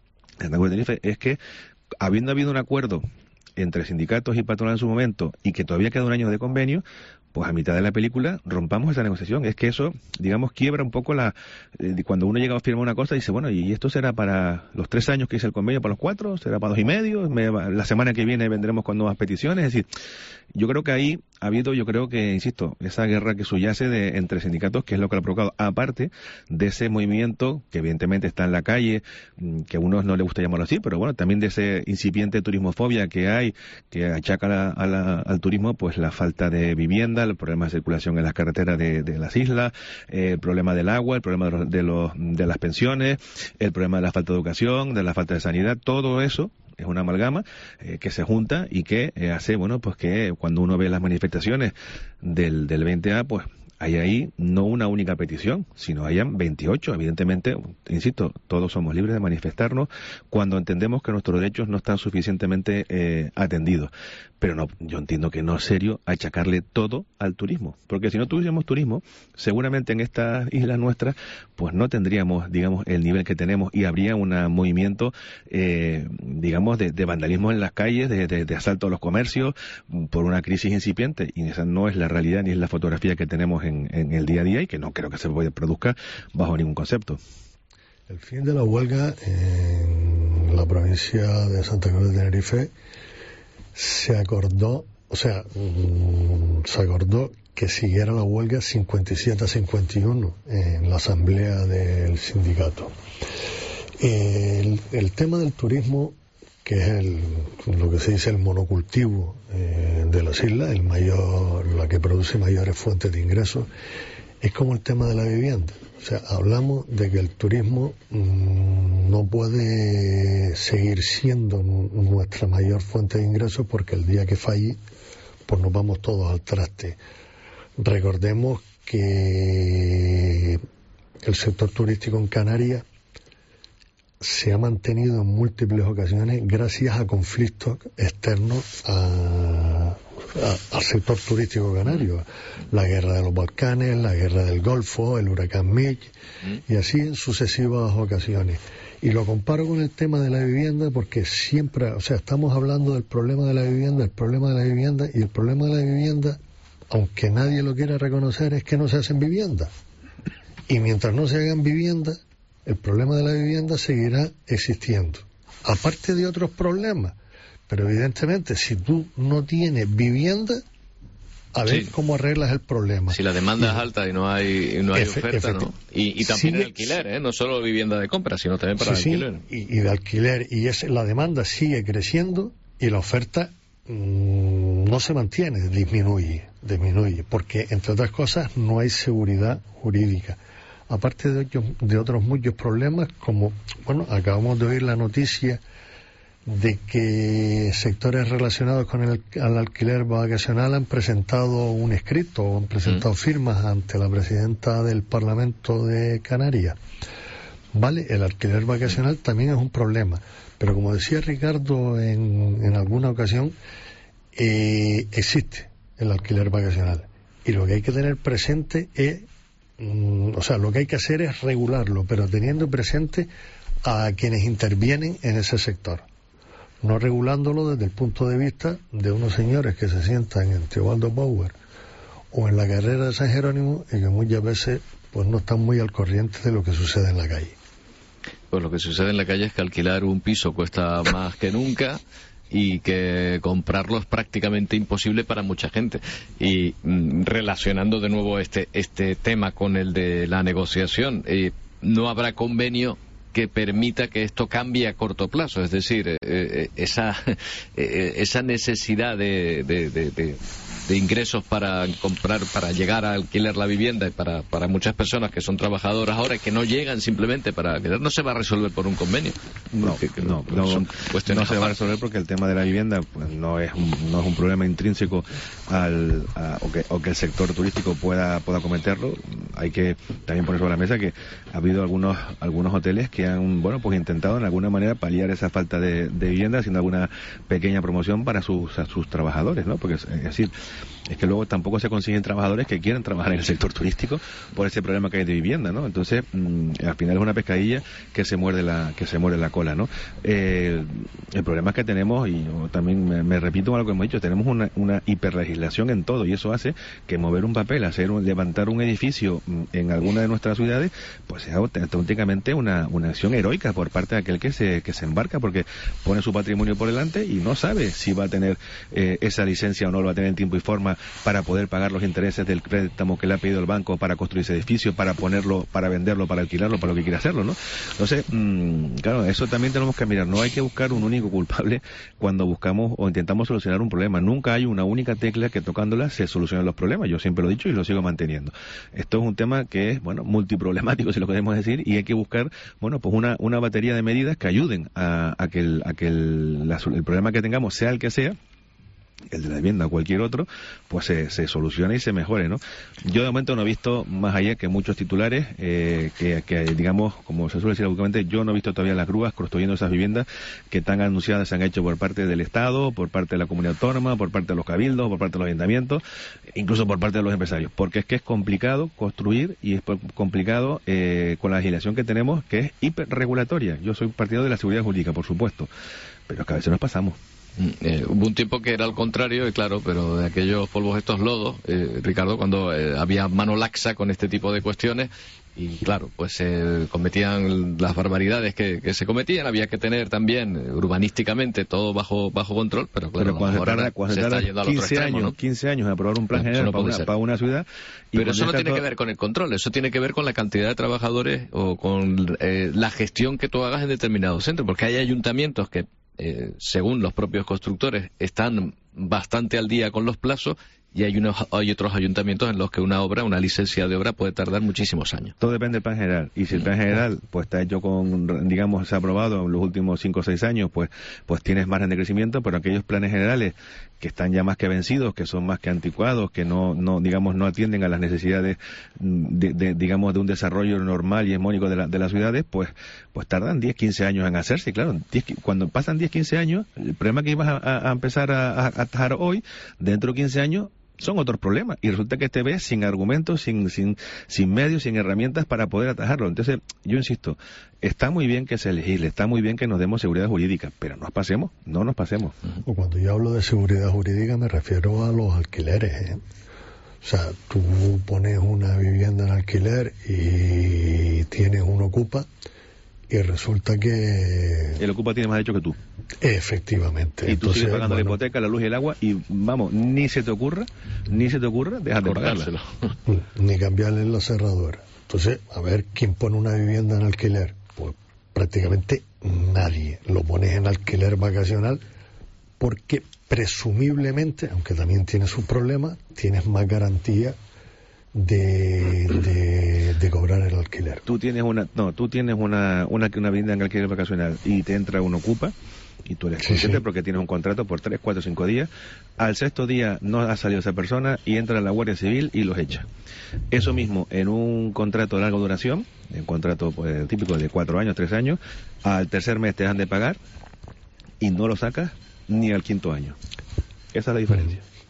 en Tenerife, es que habiendo habido un acuerdo entre sindicatos y patronal en su momento y que todavía queda un año de convenio, pues a mitad de la película rompamos esa negociación. Es que eso, digamos, quiebra un poco la... Eh, cuando uno llega a firmar una cosa, dice, bueno, ¿y esto será para los tres años que hice el convenio, para los cuatro? ¿Será para dos y medio? Me, la semana que viene vendremos con nuevas peticiones. Es decir, yo creo que ahí ha habido, yo creo que, insisto, esa guerra que subyace de, entre sindicatos, que es lo que lo ha provocado, aparte de ese movimiento que evidentemente está en la calle, que a unos no les gusta llamarlo así, pero bueno, también de ese incipiente turismofobia que hay, que achaca a la, a la, al turismo, pues la falta de vivienda, el problema de circulación en las carreteras de, de las islas, eh, el problema del agua, el problema de, los, de, los, de las pensiones, el problema de la falta de educación, de la falta de sanidad, todo eso es una amalgama eh, que se junta y que eh, hace, bueno, pues que cuando uno ve las manifestaciones del, del veinte A, pues hay ahí no una única petición, sino hayan veintiocho. Evidentemente, insisto, todos somos libres de manifestarnos cuando entendemos que nuestros derechos no están suficientemente eh, atendidos. Pero no, yo entiendo que no es serio achacarle todo al turismo, porque si no tuviésemos turismo, seguramente en estas islas nuestras, pues no tendríamos, digamos, el nivel que tenemos y habría un movimiento, eh, digamos, de, de vandalismo en las calles, de, de, de asalto a los comercios, por una crisis incipiente, y esa no es la realidad ni es la fotografía que tenemos en, en el día a día y que no creo que se produzca bajo ningún concepto. El fin de la huelga en la provincia de Santa Cruz de Tenerife se acordó, o sea, mmm, se acordó que siguiera la huelga cincuenta y siete a cincuenta y uno en la asamblea del sindicato. El, el tema del turismo, que es el, lo que se dice el monocultivo eh, de las islas, el mayor, la que produce mayores fuentes de ingresos, es como el tema de la vivienda. O sea, hablamos de que el turismo mmm, no puede seguir siendo nuestra mayor fuente de ingresos porque el día que falle, pues nos vamos todos al traste. Recordemos que el sector turístico en Canarias se ha mantenido en múltiples ocasiones gracias a conflictos externos a, a, al sector turístico canario. La guerra de los Balcanes, la guerra del Golfo, el huracán Mitch, y así en sucesivas ocasiones. Y lo comparo con el tema de la vivienda porque siempre, o sea, estamos hablando del problema de la vivienda, el problema de la vivienda, y el problema de la vivienda, aunque nadie lo quiera reconocer, es que no se hacen viviendas. Y mientras no se hagan viviendas, el problema de la vivienda seguirá existiendo, aparte de otros problemas. Pero evidentemente, si tú no tienes vivienda, a ver sí. cómo arreglas el problema. Si la demanda y, es alta y no hay, y no hay efe, oferta, ¿no? Y, y también sí, el alquiler, ¿eh? No solo vivienda de compra, sino también para sí, el alquiler. Sí, y, y de alquiler. Y es, la demanda sigue creciendo y la oferta mmm, no se mantiene, disminuye, disminuye. Porque, entre otras cosas, no hay seguridad jurídica. Aparte de, de otros muchos problemas, como, bueno, acabamos de oír la noticia de que sectores relacionados con el, el alquiler vacacional han presentado un escrito, o han presentado mm. firmas ante la presidenta del Parlamento de Canarias. Vale, el alquiler vacacional también es un problema, pero como decía Ricardo en, en alguna ocasión, eh, existe el alquiler vacacional. Y lo que hay que tener presente es o sea, lo que hay que hacer es regularlo, pero teniendo presente a quienes intervienen en ese sector, no regulándolo desde el punto de vista de unos señores que se sientan en Teobaldo Power o en la carrera de San Jerónimo y que muchas veces pues no están muy al corriente de lo que sucede en la calle. Pues lo que sucede en la calle es que alquilar un piso cuesta más que nunca y que comprarlo es prácticamente imposible para mucha gente. Y mm, relacionando de nuevo este este tema con el de la negociación, eh, no habrá convenio que permita que esto cambie a corto plazo, es decir, eh, eh, esa eh, esa necesidad de, de, de, de, de ingresos para comprar, para llegar a alquilar la vivienda, y para, para muchas personas que son trabajadoras ahora y que no llegan simplemente para quedar, no se va a resolver por un convenio. No, que, que no, no, no, no se va a resolver porque el tema de la vivienda pues, no es un, no es un problema intrínseco al a, o, que, o que el sector turístico pueda pueda cometerlo. Hay que también poner sobre la mesa que ha habido algunos algunos hoteles que han bueno pues intentado en alguna manera paliar esa falta de, de vivienda haciendo alguna pequeña promoción para sus a sus trabajadores, ¿no? Porque es, es decir, es que luego tampoco se consiguen trabajadores que quieran trabajar en el sector turístico por ese problema que hay de vivienda, ¿no? Entonces, mmm, al final es una pescadilla que se muerde la que se muerde la cola, ¿no? Eh, el problema es que tenemos, y yo también me, me repito con lo que hemos dicho, tenemos una, una hiperlegislación en todo, y eso hace que mover un papel, hacer un, levantar un edificio en alguna de nuestras ciudades, pues sea auténticamente una, una acción heroica por parte de aquel que se que se embarca, porque pone su patrimonio por delante y no sabe si va a tener eh, esa licencia o no lo va a tener en tiempo y forma para poder pagar los intereses del préstamo que le ha pedido el banco para construir ese edificio, para ponerlo, para venderlo, para alquilarlo, para lo que quiera hacerlo, ¿no? Entonces, mmm, claro, eso también tenemos que mirar. No hay que buscar un único culpable cuando buscamos o intentamos solucionar un problema. Nunca hay una única tecla que tocándola se solucionen los problemas. Yo siempre lo he dicho y lo sigo manteniendo. Esto es un tema que es, bueno, multiproblemático, si lo queremos decir, y hay que buscar, bueno, pues una, una batería de medidas que ayuden a, a que, el, a que el, la, el problema que tengamos, sea el que sea, el de la vivienda o cualquier otro, pues se, se solucione y se mejore, ¿no? Yo de momento no he visto, más allá que muchos titulares, eh, que, que digamos, como se suele decir últimamente, yo no he visto todavía las grúas construyendo esas viviendas que tan anunciadas se han hecho por parte del Estado, por parte de la comunidad autónoma, por parte de los cabildos, por parte de los ayuntamientos, incluso por parte de los empresarios, porque es que es complicado construir y es complicado eh, con la legislación que tenemos, que es hiperregulatoria. Yo soy partidario de la seguridad jurídica, por supuesto, pero es que a veces nos pasamos. Eh, hubo un tiempo que era al contrario, y claro, pero de aquellos polvos estos lodos, eh, Ricardo, cuando eh, había mano laxa con este tipo de cuestiones, y claro, pues se eh, cometían las barbaridades que, que se cometían, había que tener también eh, urbanísticamente todo bajo bajo control, pero claro, pero cuando se tarda, cuando se tarda yendo quince extremo, años, ¿no? quince años a aprobar un plan general no para, una, para una ciudad. Y pero eso no tiene todo... que ver con el control, eso tiene que ver con la cantidad de trabajadores o con eh, la gestión que tú hagas en determinados centros, porque hay ayuntamientos que Eh, según los propios constructores, están bastante al día con los plazos, y hay unos hay otros ayuntamientos en los que una obra, una licencia de obra puede tardar muchísimos años. Todo depende del plan general, y si el plan general pues está hecho con, digamos, se ha aprobado en los últimos cinco o seis años, pues pues tienes margen de crecimiento, pero aquellos planes generales que están ya más que vencidos, que son más que anticuados, que no, no digamos, no atienden a las necesidades de, de digamos, de un desarrollo normal y hegemónico de, la, de las ciudades, pues pues tardan diez, quince años en hacerse, y claro, diez, cuando pasan diez, quince años, el problema que ibas a, a empezar a, a atajar hoy, dentro de quince años, son otros problemas, y resulta que te ves sin argumentos, sin sin sin medios, sin herramientas para poder atajarlo. Entonces, yo insisto, está muy bien que se legisle, está muy bien que nos demos seguridad jurídica, pero no nos pasemos, no nos pasemos. Cuando yo hablo de seguridad jurídica me refiero a los alquileres, ¿eh? O sea, tú pones una vivienda en alquiler y tienes un ocupa, y resulta que... El ocupa tiene más derecho que tú. Efectivamente. Y tú Entonces, sigues pagando bueno, la hipoteca, la luz y el agua, y vamos, ni se te ocurra, ni se te ocurra dejar de pagárselo. Ni cambiarle la cerradura. Entonces, a ver, ¿quién pone una vivienda en alquiler? Pues prácticamente nadie. Lo pones en alquiler vacacional porque presumiblemente, aunque también tiene sus problemas, tienes más garantía de, de, de cobrar el alquiler. Tú tienes una, no, tú tienes una, una, una vivienda en alquiler vacacional y te entra un ocupa, y tú eres consciente, sí, sí, porque tienes un contrato por tres, cuatro, cinco días. Al sexto día no ha salido esa persona y entra la Guardia Civil y los echa. Eso mismo en un contrato de larga duración, un contrato pues, típico de cuatro años, tres años, al tercer mes te dejan de pagar y no lo sacas ni al quinto año. Esa es la diferencia.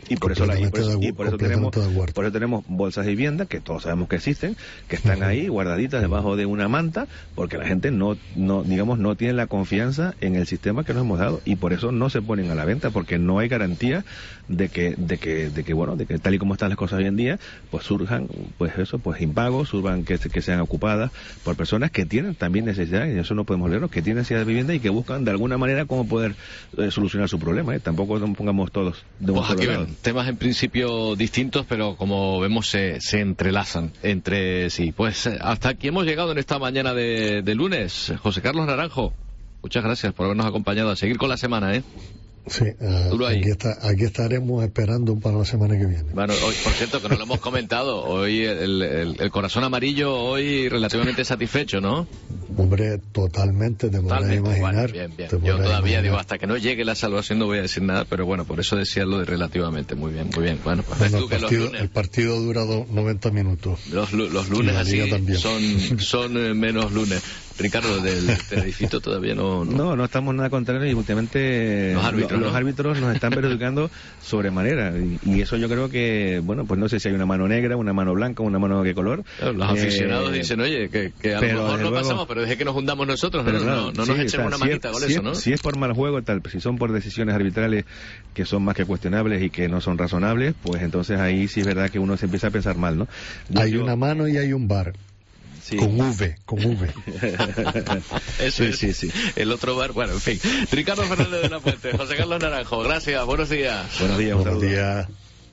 Y por eso, la, y por eso, y por eso tenemos por eso tenemos bolsas de vivienda que todos sabemos que existen, que están uh-huh. ahí guardaditas debajo de una manta, porque la gente no no digamos no tiene la confianza en el sistema que nos hemos dado, y por eso no se ponen a la venta, porque no hay garantía de que de que de que bueno de que tal y como están las cosas hoy en día, pues surjan pues eso pues impagos, surjan que, que sean ocupadas por personas que tienen también necesidad, y eso no podemos leerlo, que tienen necesidad de vivienda y que buscan de alguna manera cómo poder eh, solucionar su problema. ¿eh? Tampoco nos pongamos todos de un solo lado. Temas en principio distintos, pero como vemos se, se entrelazan entre sí. Pues hasta aquí hemos llegado en esta mañana de, de lunes. José Carlos Naranjo, muchas gracias por habernos acompañado. A seguir con la semana, ¿eh? Sí, uh, aquí, está, aquí estaremos esperando para la semana que viene. Bueno, hoy, por cierto, que no lo hemos comentado, hoy el, el, el corazón amarillo hoy relativamente satisfecho, ¿no? Hombre, totalmente, te podrás imaginar. Bueno, bien, bien. Yo todavía imaginar. digo, hasta que no llegue la salvación no voy a decir nada, pero bueno, por eso decía lo de relativamente, muy bien, muy bien. Bueno, pues bueno, tú el, que partido, los lunes... el partido dura noventa minutos. Los, los lunes así son, son eh, menos lunes. Ricardo, del Tenerifito todavía no, no... No, no estamos nada contrario, y últimamente los árbitros, lo, ¿no? los árbitros nos están perjudicando sobremanera. Y, y eso yo creo que, bueno, pues no sé si hay una mano negra, una mano blanca, una mano de qué color. Claro, los aficionados eh, dicen, oye, que, que a lo mejor no luego, pasamos, pero desde que nos juntamos nosotros, no, claro, no, no sí, nos echen o sea, una manita si con si eso, ¿no? Si es por mal juego, tal, si son por decisiones arbitrales que son más que cuestionables y que no son razonables, pues entonces ahí sí es verdad que uno se empieza a pensar mal, ¿no? Yo, hay una mano y hay un bar. Sí. Con V, con V. Eso sí, es, sí, sí. El otro bar, bueno, en fin. Ricardo Fernández de la Fuente, José Carlos Naranjo, gracias, buenos días. Buenos días, buenos días.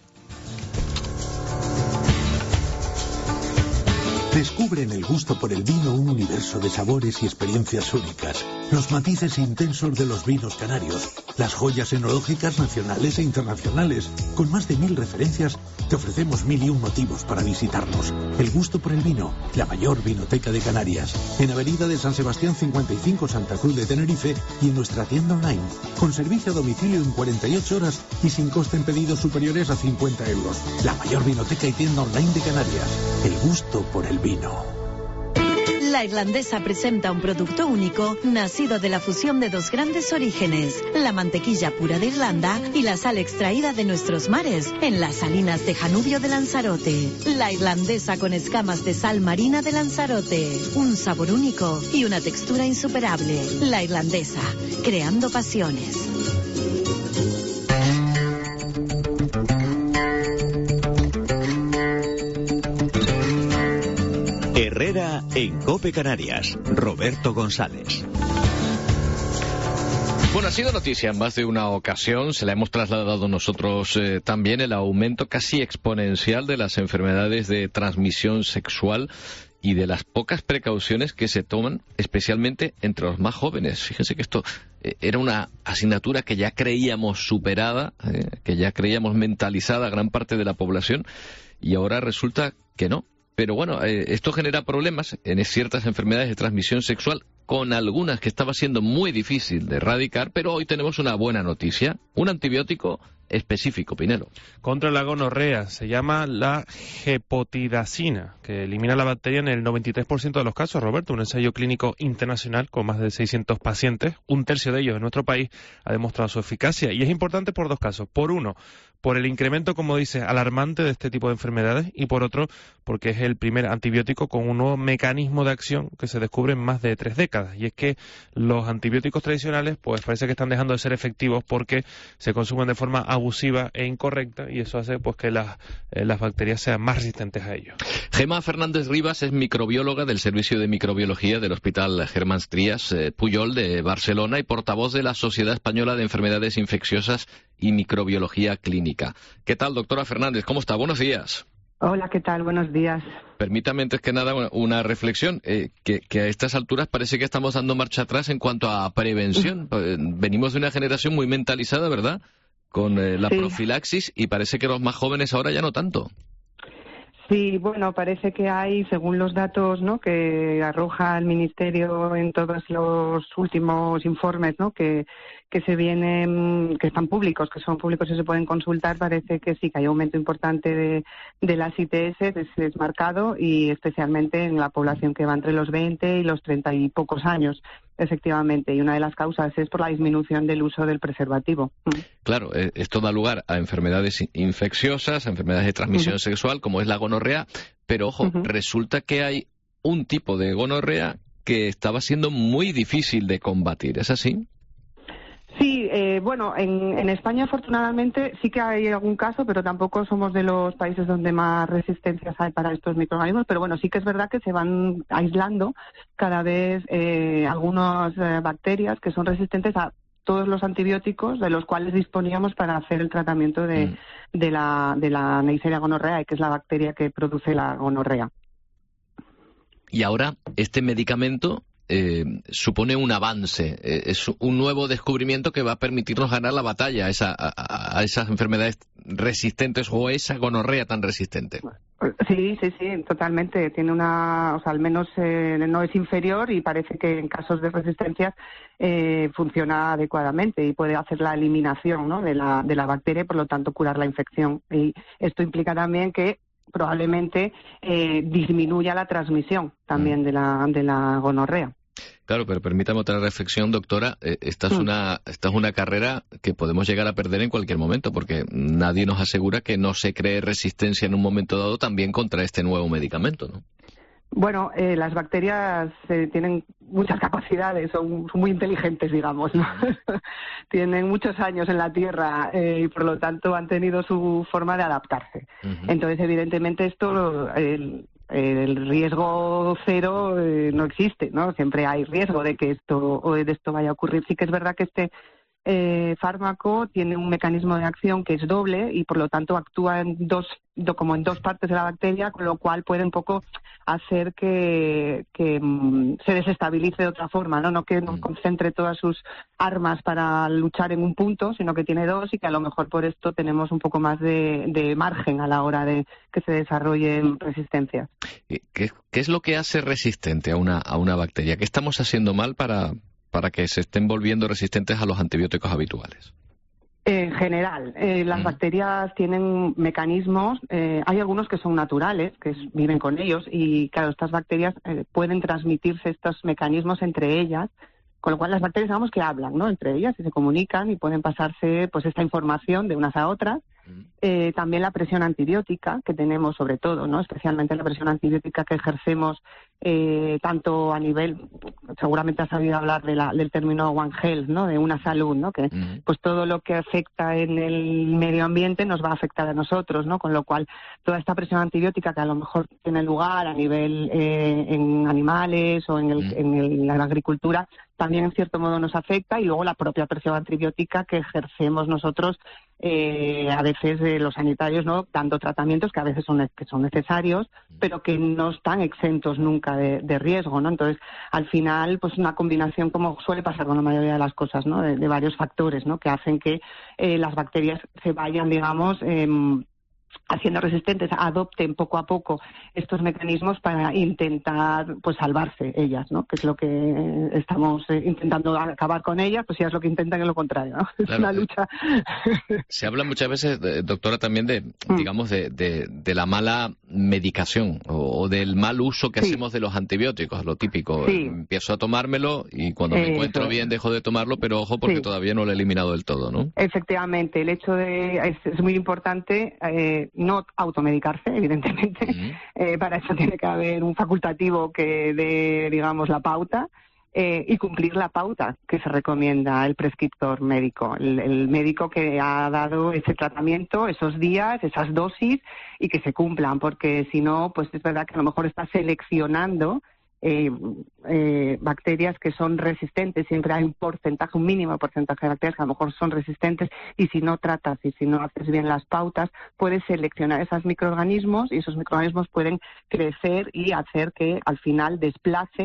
Descubre en el gusto por el vino un universo de sabores y experiencias únicas, los matices intensos de los vinos canarios, las joyas enológicas nacionales e internacionales. Con más de mil referencias, te ofrecemos mil y un motivos para visitarnos. El gusto por el vino, la mayor vinoteca de Canarias, en Avenida de San Sebastián cincuenta y cinco, Santa Cruz de Tenerife, y en nuestra tienda online, con servicio a domicilio en cuarenta y ocho horas y sin coste en pedidos superiores a cincuenta euros. La mayor vinoteca y tienda online de Canarias. El gusto por el vino. La Irlandesa presenta un producto único, nacido de la fusión de dos grandes orígenes, la mantequilla pura de Irlanda y la sal extraída de nuestros mares, en las salinas de Janubio de Lanzarote. La Irlandesa con escamas de sal marina de Lanzarote, un sabor único y una textura insuperable. La Irlandesa, creando pasiones. Herrera en COPE Canarias. Roberto González. Bueno, ha sido noticia en más de una ocasión, se la hemos trasladado nosotros eh, también, el aumento casi exponencial de las enfermedades de transmisión sexual y de las pocas precauciones que se toman, especialmente entre los más jóvenes. Fíjense que esto eh, era una asignatura que ya creíamos superada, eh, que ya creíamos mentalizada a gran parte de la población, y ahora resulta que no. Pero bueno, eh, esto genera problemas en ciertas enfermedades de transmisión sexual, con algunas que estaba siendo muy difícil de erradicar, pero hoy tenemos una buena noticia, un antibiótico específico, Pinelo. Contra la gonorrea, se llama la gepotidacina, que elimina la bacteria en el noventa y tres por ciento de los casos, Roberto. Un ensayo clínico internacional con más de seiscientos pacientes, un tercio de ellos en nuestro país, ha demostrado su eficacia, y es importante por dos casos. Por uno, por el incremento, como dice, alarmante de este tipo de enfermedades, y por otro, porque es el primer antibiótico con un nuevo mecanismo de acción que se descubre en más de tres décadas. Y es que los antibióticos tradicionales, pues parece que están dejando de ser efectivos porque se consumen de forma abusiva e incorrecta, y eso hace pues que las, eh, las bacterias sean más resistentes a ellos. Gemma Fernández Rivas es microbióloga del Servicio de Microbiología del Hospital Germán Trías eh, Puyol de Barcelona y portavoz de la Sociedad Española de Enfermedades Infecciosas y Microbiología Clínica. ¿Qué tal, doctora Fernández? ¿Cómo está? Buenos días. Hola, ¿qué tal? Buenos días. Permítame antes que nada una, una reflexión, eh, que, que a estas alturas parece que estamos dando marcha atrás en cuanto a prevención. Venimos de una generación muy mentalizada, ¿verdad?, con eh, la sí. profilaxis, y parece que los más jóvenes ahora ya no tanto. Sí, bueno, parece que hay, según los datos, ¿no?, que arroja el Ministerio en todos los últimos informes, ¿no?, que, que se vienen, que están públicos, que son públicos y se pueden consultar, parece que sí, que hay aumento importante de, de las I T S, es, es marcado, y especialmente en la población que va entre los veinte y los treinta y pocos años, efectivamente, y una de las causas es por la disminución del uso del preservativo. Claro, esto da lugar a enfermedades infecciosas, a enfermedades de transmisión uh-huh. sexual, como es la gonorrea, pero ojo, uh-huh. resulta que hay un tipo de gonorrea que estaba siendo muy difícil de combatir, ¿es así? Sí, eh, bueno, en, en España afortunadamente sí que hay algún caso, pero tampoco somos de los países donde más resistencias hay para estos microorganismos, pero bueno, sí que es verdad que se van aislando cada vez eh, algunas eh, bacterias que son resistentes a todos los antibióticos de los cuales disponíamos para hacer el tratamiento de, mm. de la de la Neisseria gonorrhoeae, que es la bacteria que produce la gonorrea. Y ahora, este medicamento eh, supone un avance, eh, es un nuevo descubrimiento que va a permitirnos ganar la batalla a, esa, a, a esas enfermedades resistentes o a esa gonorrea tan resistente. Sí, sí, sí, totalmente. Tiene una, o sea, al menos eh, no es inferior y parece que en casos de resistencias eh, funciona adecuadamente y puede hacer la eliminación, ¿no?, de la, de la bacteria y por lo tanto curar la infección. Y esto implica también que probablemente eh, disminuya la transmisión también de la, de la gonorrea. Claro, pero permítame otra reflexión, doctora. Eh, esta es una esta es una carrera que podemos llegar a perder en cualquier momento, porque nadie nos asegura que no se cree resistencia en un momento dado también contra este nuevo medicamento, ¿no? Bueno, eh, las bacterias eh, tienen muchas capacidades, son, son muy inteligentes, digamos, ¿no? Tienen muchos años en la Tierra eh, y por lo tanto han tenido su forma de adaptarse. Uh-huh. Entonces, evidentemente, esto, el, el riesgo cero eh, no existe, ¿no? Siempre hay riesgo de que esto o de esto vaya a ocurrir. Sí que es verdad que este eh, fármaco tiene un mecanismo de acción que es doble y por lo tanto actúa en dos, do, como en dos partes de la bacteria, con lo cual puede un poco hacer que, que um, se desestabilice de otra forma, ¿no? No que no concentre todas sus armas para luchar en un punto, sino que tiene dos y que a lo mejor por esto tenemos un poco más de, de margen a la hora de que se desarrollen resistencias. ¿Qué, qué es lo que hace resistente a una, a una bacteria? ¿Qué estamos haciendo mal para, para que se estén volviendo resistentes a los antibióticos habituales? En general, eh, las mm. bacterias tienen mecanismos, eh, hay algunos que son naturales, que es, viven con ellos, y claro, estas bacterias eh, pueden transmitirse estos mecanismos entre ellas, con lo cual las bacterias, digamos que hablan, ¿no?, entre ellas y se comunican y pueden pasarse pues esta información de unas a otras. Eh, también la presión antibiótica que tenemos, sobre todo, ¿no?, especialmente la presión antibiótica que ejercemos eh, tanto a nivel, seguramente has oído hablar de la, del término One Health, ¿no?, de una salud, ¿no?, que uh-huh. pues todo lo que afecta en el medio ambiente nos va a afectar a nosotros, ¿no?, con lo cual toda esta presión antibiótica que a lo mejor tiene lugar a nivel eh, en animales o en, el, uh-huh. en el, la agricultura también en cierto modo nos afecta, y luego la propia presión antibiótica que ejercemos nosotros eh, a veces eh, los sanitarios, ¿no?, dando tratamientos que a veces son, que son necesarios, pero que no están exentos nunca de, de riesgo, ¿no? Entonces, al final, pues una combinación, como suele pasar con la mayoría de las cosas, ¿no?, de, de varios factores, ¿no?, que hacen que eh, las bacterias se vayan, digamos, eh, haciendo resistentes, adopten poco a poco estos mecanismos para intentar pues salvarse ellas, ¿no?, que es lo que estamos eh, intentando acabar con ellas, pues ya es lo que intentan, es lo contrario, ¿no? Claro, es una lucha. Se habla muchas veces, doctora, también de, mm. digamos, de, de, de la mala medicación o, o del mal uso que sí. hacemos de los antibióticos, lo típico. Sí. Empiezo a tomármelo y cuando me eh, encuentro bien dejo de tomarlo, pero ojo porque sí. todavía no lo he eliminado del todo, ¿no? Efectivamente, el hecho de, es, es muy importante eh, no automedicarse, evidentemente. Uh-huh. Eh, para eso tiene que haber un facultativo que dé, digamos, la pauta eh, y cumplir la pauta que se recomienda el prescriptor médico, el, el médico que ha dado ese tratamiento, esos días, esas dosis, y que se cumplan, porque si no, pues es verdad que a lo mejor está seleccionando Eh, eh, bacterias que son resistentes. Siempre hay un porcentaje, un mínimo porcentaje de bacterias que a lo mejor son resistentes, y si no tratas y si no haces bien las pautas, puedes seleccionar esos microorganismos y esos microorganismos pueden crecer y hacer que al final desplacen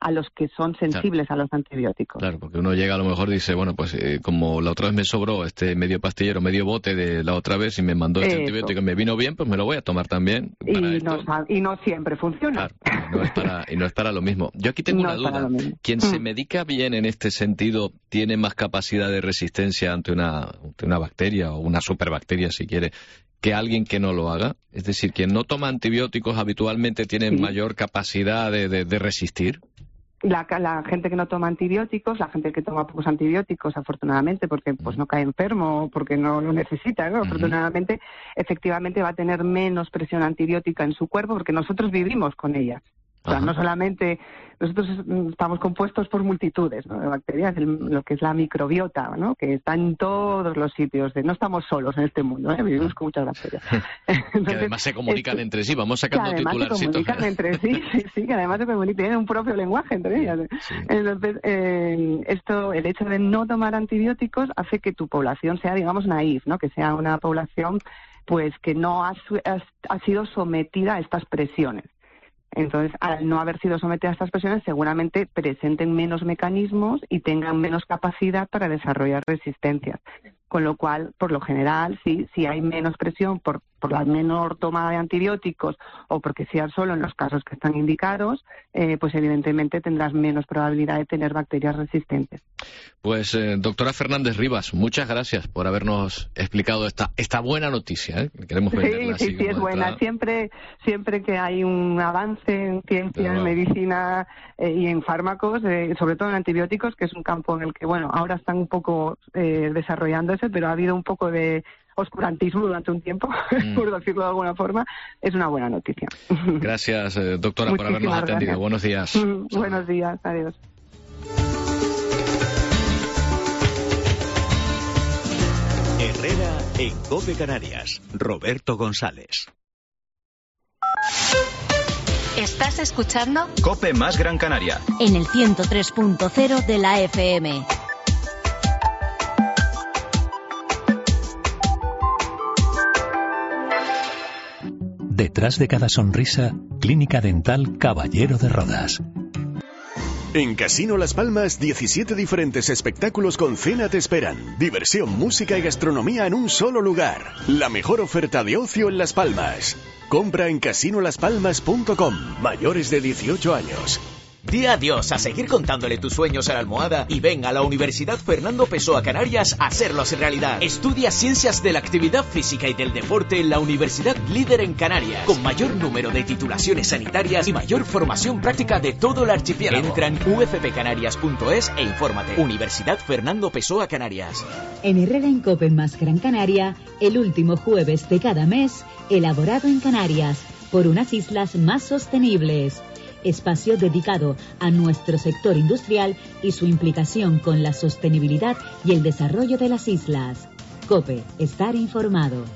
a los que son sensibles claro. a los antibióticos. Claro, porque uno llega a lo mejor y dice, bueno, pues eh, como la otra vez me sobró este medio pastillero, medio bote de la otra vez y me mandó este Eso. antibiótico y me vino bien, pues me lo voy a tomar también. Y no, y no siempre funciona. Claro, no es para, y no es para lo mismo. Yo aquí tengo no una duda. ¿Quien mm. se medica bien en este sentido tiene más capacidad de resistencia ante una, ante una bacteria o una superbacteria, si quiere, que alguien que no lo haga? Es decir, quien no toma antibióticos habitualmente tiene sí. mayor capacidad de, de, de resistir. La, la gente que no toma antibióticos, la gente que toma pocos antibióticos, afortunadamente, porque pues no cae enfermo, porque no lo necesita, ¿no? Uh-huh. Afortunadamente, efectivamente va a tener menos presión antibiótica en su cuerpo, porque nosotros vivimos con ellas. O sea, no solamente nosotros estamos compuestos por multitudes, ¿no?, de bacterias, el, lo que es la microbiota, ¿no?, que está en todos los sitios. De, no estamos solos en este mundo, ¿eh? Vivimos con muchas bacterias. Entonces, que además se comunican esto, entre sí, vamos sacando que titularcitos. Se comunican entre sí, sí, sí, que además se comunican, tienen un propio lenguaje entre ellas. Sí. Entonces, eh, esto, el hecho de no tomar antibióticos hace que tu población sea, digamos, naif, ¿no?, que sea una población pues que no ha, ha, ha sido sometida a estas presiones. Entonces, al no haber sido sometida a estas presiones, seguramente presenten menos mecanismos y tengan menos capacidad para desarrollar resistencias. Con lo cual, por lo general, sí, si hay menos presión por, por la menor toma de antibióticos o porque sea solo en los casos que están indicados, eh, pues evidentemente tendrás menos probabilidad de tener bacterias resistentes. Pues, eh, doctora Fernández Rivas, muchas gracias por habernos explicado esta esta buena noticia, ¿eh? Queremos venderla sí, así sí, sí, es buena. entrada. Siempre, siempre que hay un avance en ciencia, en medicina eh, y en fármacos, eh, sobre todo en antibióticos, que es un campo en el que, bueno, ahora están un poco eh, desarrollándose, pero ha habido un poco de oscurantismo durante un tiempo, mm. por decirlo de alguna forma, es una buena noticia. Gracias, eh, doctora, por habernos atendido. Gracias. Buenos días. Mm, buenos días, adiós. Herrera en COPE Canarias. Roberto González. ¿Estás escuchando? COPE más Gran Canaria. En el ciento tres punto cero de la F M. Detrás de cada sonrisa, Clínica Dental Caballero de Rodas. En Casino Las Palmas, diecisiete diferentes espectáculos con cena te esperan. Diversión, música y gastronomía en un solo lugar. La mejor oferta de ocio en Las Palmas. Compra en casino las palmas punto com. Mayores de dieciocho años. Di adiós a seguir contándole tus sueños a la almohada y ven a la Universidad Fernando Pessoa Canarias a hacerlos realidad. Estudia Ciencias de la Actividad Física y del Deporte en la universidad líder en Canarias, con mayor número de titulaciones sanitarias y mayor formación práctica de todo el archipiélago. Entra en u f p canarias punto es e infórmate. Universidad Fernando Pessoa Canarias. En Herrera en COPE más Gran Canaria, el último jueves de cada mes, elaborado en Canarias, por unas islas más sostenibles. Espacio dedicado a nuestro sector industrial y su implicación con la sostenibilidad y el desarrollo de las islas. COPE, estar informado.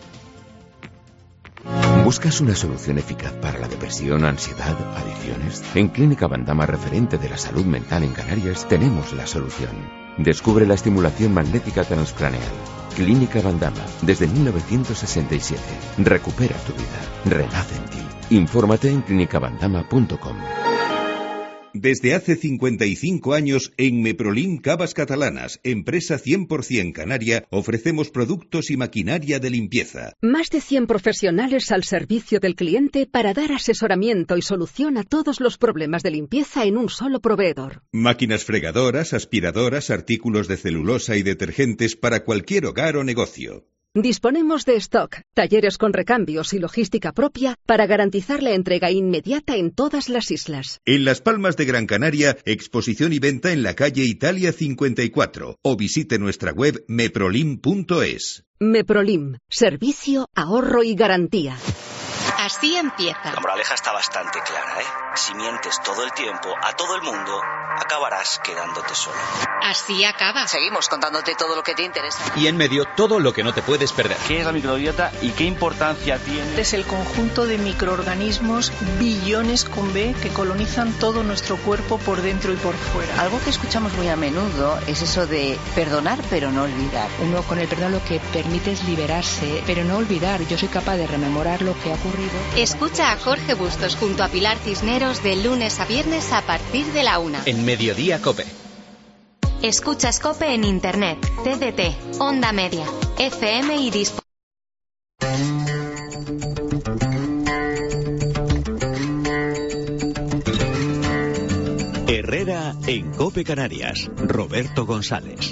¿Buscas una solución eficaz para la depresión, ansiedad, adicciones? En Clínica Bandama, referente de la salud mental en Canarias, tenemos la solución. Descubre la estimulación magnética transcraneal. Clínica Bandama, desde mil novecientos sesenta y siete. Recupera tu vida. Renace en ti. Infórmate en clínica bandama punto com. Desde hace cincuenta y cinco años, en Meprolim Cavas Catalanas, empresa cien por ciento canaria, ofrecemos productos y maquinaria de limpieza. Más de cien profesionales al servicio del cliente para dar asesoramiento y solución a todos los problemas de limpieza en un solo proveedor. Máquinas fregadoras, aspiradoras, artículos de celulosa y detergentes para cualquier hogar o negocio. Disponemos de stock, talleres con recambios y logística propia para garantizar la entrega inmediata en todas las islas. En Las Palmas de Gran Canaria, exposición y venta en la calle Italia cincuenta y cuatro o visite nuestra web meprolim punto es. Meprolim, servicio, ahorro y garantía. Así empieza. La moraleja está bastante clara, ¿eh? Si mientes todo el tiempo a todo el mundo, acabarás quedándote solo. Así acaba. Seguimos contándote todo lo que te interesa. Y en medio, todo lo que no te puedes perder. ¿Qué es la microbiota y qué importancia tiene? Es el conjunto de microorganismos, billones con B, que colonizan todo nuestro cuerpo por dentro y por fuera. Algo que escuchamos muy a menudo es eso de perdonar pero no olvidar. Uno con el perdón lo que permite es liberarse, pero no olvidar. Yo soy capaz de rememorar lo que ha ocurrido Escucha a Jorge Bustos junto a Pilar Cisneros de lunes a viernes a partir de la una. En Mediodía COPE. Escuchas COPE en Internet, T D T, Onda Media, F M y dispositivos. Herrera en COPE Canarias. Roberto González.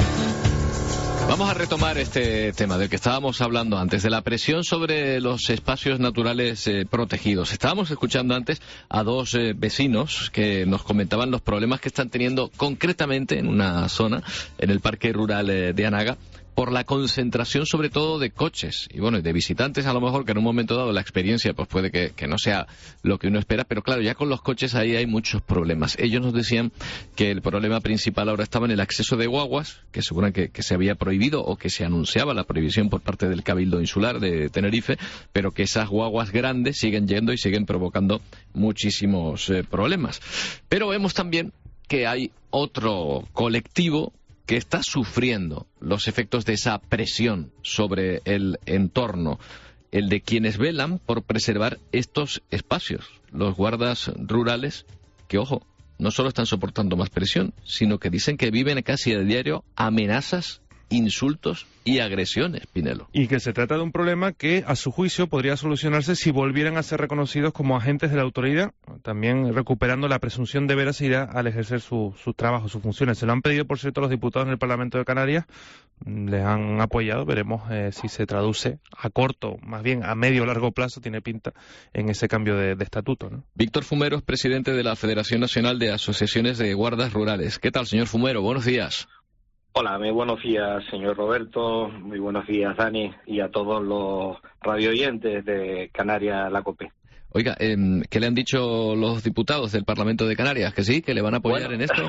Vamos a retomar este tema del que estábamos hablando antes, de la presión sobre los espacios naturales eh, protegidos. Estábamos escuchando antes a dos eh, vecinos que nos comentaban los problemas que están teniendo concretamente en una zona, en el Parque Rural eh, de Anaga, por la concentración sobre todo de coches y bueno, de visitantes a lo mejor, que en un momento dado la experiencia pues puede que, que no sea lo que uno espera, pero claro, ya con los coches ahí hay muchos problemas. Ellos nos decían que el problema principal ahora estaba en el acceso de guaguas, que aseguran que, que se había prohibido o que se anunciaba la prohibición por parte del Cabildo Insular de Tenerife, pero que esas guaguas grandes siguen yendo y siguen provocando muchísimos eh, problemas. Pero vemos también que hay otro colectivo que está sufriendo los efectos de esa presión sobre el entorno, el de quienes velan por preservar estos espacios, los guardas rurales, que, ojo, no solo están soportando más presión, sino que dicen que viven casi a diario amenazas, insultos y agresiones, Pinelo. Y que se trata de un problema que, a su juicio, podría solucionarse si volvieran a ser reconocidos como agentes de la autoridad, también recuperando la presunción de veracidad al ejercer su, sus trabajos, sus funciones. Se lo han pedido, por cierto, los diputados en el Parlamento de Canarias, les han apoyado, veremos eh, si se traduce a corto, más bien a medio o largo plazo, tiene pinta, en ese cambio de, de estatuto, ¿no? Víctor Fumero es presidente de la Federación Nacional de Asociaciones de Guardas Rurales. ¿Qué tal, señor Fumero? Buenos días. Hola, muy buenos días, señor Roberto, muy buenos días, Dani, y a todos los radioyentes de Canarias, la COPE. Oiga, eh, ¿qué le han dicho los diputados del Parlamento de Canarias? ¿Que sí? ¿Que le van a apoyar bueno, en esto?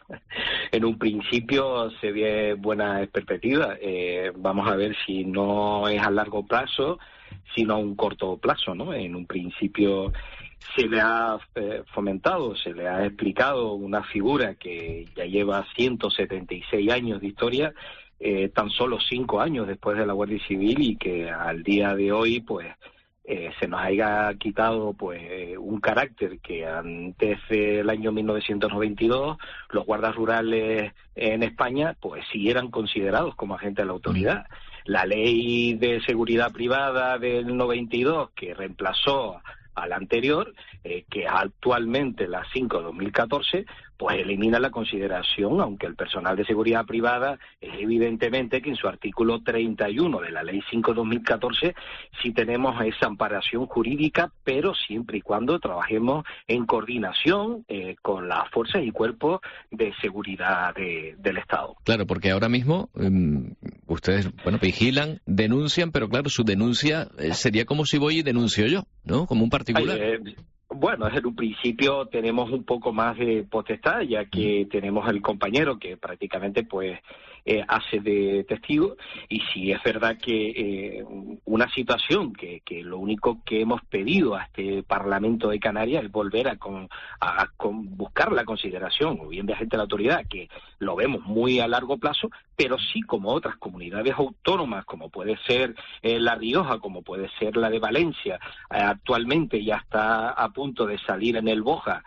En un principio se ve buena perspectiva. Eh, vamos a ver si no es a largo plazo, sino a un corto plazo, ¿no? En un principio se le ha eh, fomentado, se le ha explicado una figura que ya lleva ciento setenta y seis años de historia, eh, tan solo cinco años después de la Guardia Civil, y que al día de hoy pues eh, se nos haya quitado pues un carácter que antes del año mil novecientos noventa y dos los guardas rurales en España pues sí eran considerados como agentes de la autoridad. La ley de seguridad privada del noventa y dos, que reemplazó a la anterior, eh, que actualmente la cinco de dos mil catorce, pues elimina la consideración, aunque el personal de seguridad privada es evidentemente que en su artículo treinta y uno de la ley cinco de dos mil catorce sí tenemos esa amparación jurídica, pero siempre y cuando trabajemos en coordinación eh, con las fuerzas y cuerpos de seguridad de, del Estado. Claro, porque ahora mismo um, ustedes, bueno, vigilan, denuncian, pero claro, su denuncia eh, sería como si voy y denuncio yo, ¿no? Como un particular. Ay, eh, Bueno, en un principio tenemos un poco más de potestad, ya que tenemos el compañero que prácticamente pues eh, hace de testigo, y si es verdad que eh, una situación que, que lo único que hemos pedido a este Parlamento de Canarias es volver a, con, a, a con buscar la consideración, o bien de agente de la autoridad, que lo vemos muy a largo plazo, pero sí como otras comunidades autónomas, como puede ser eh, La Rioja, como puede ser la de Valencia, eh, actualmente ya está a punto de salir en el Boja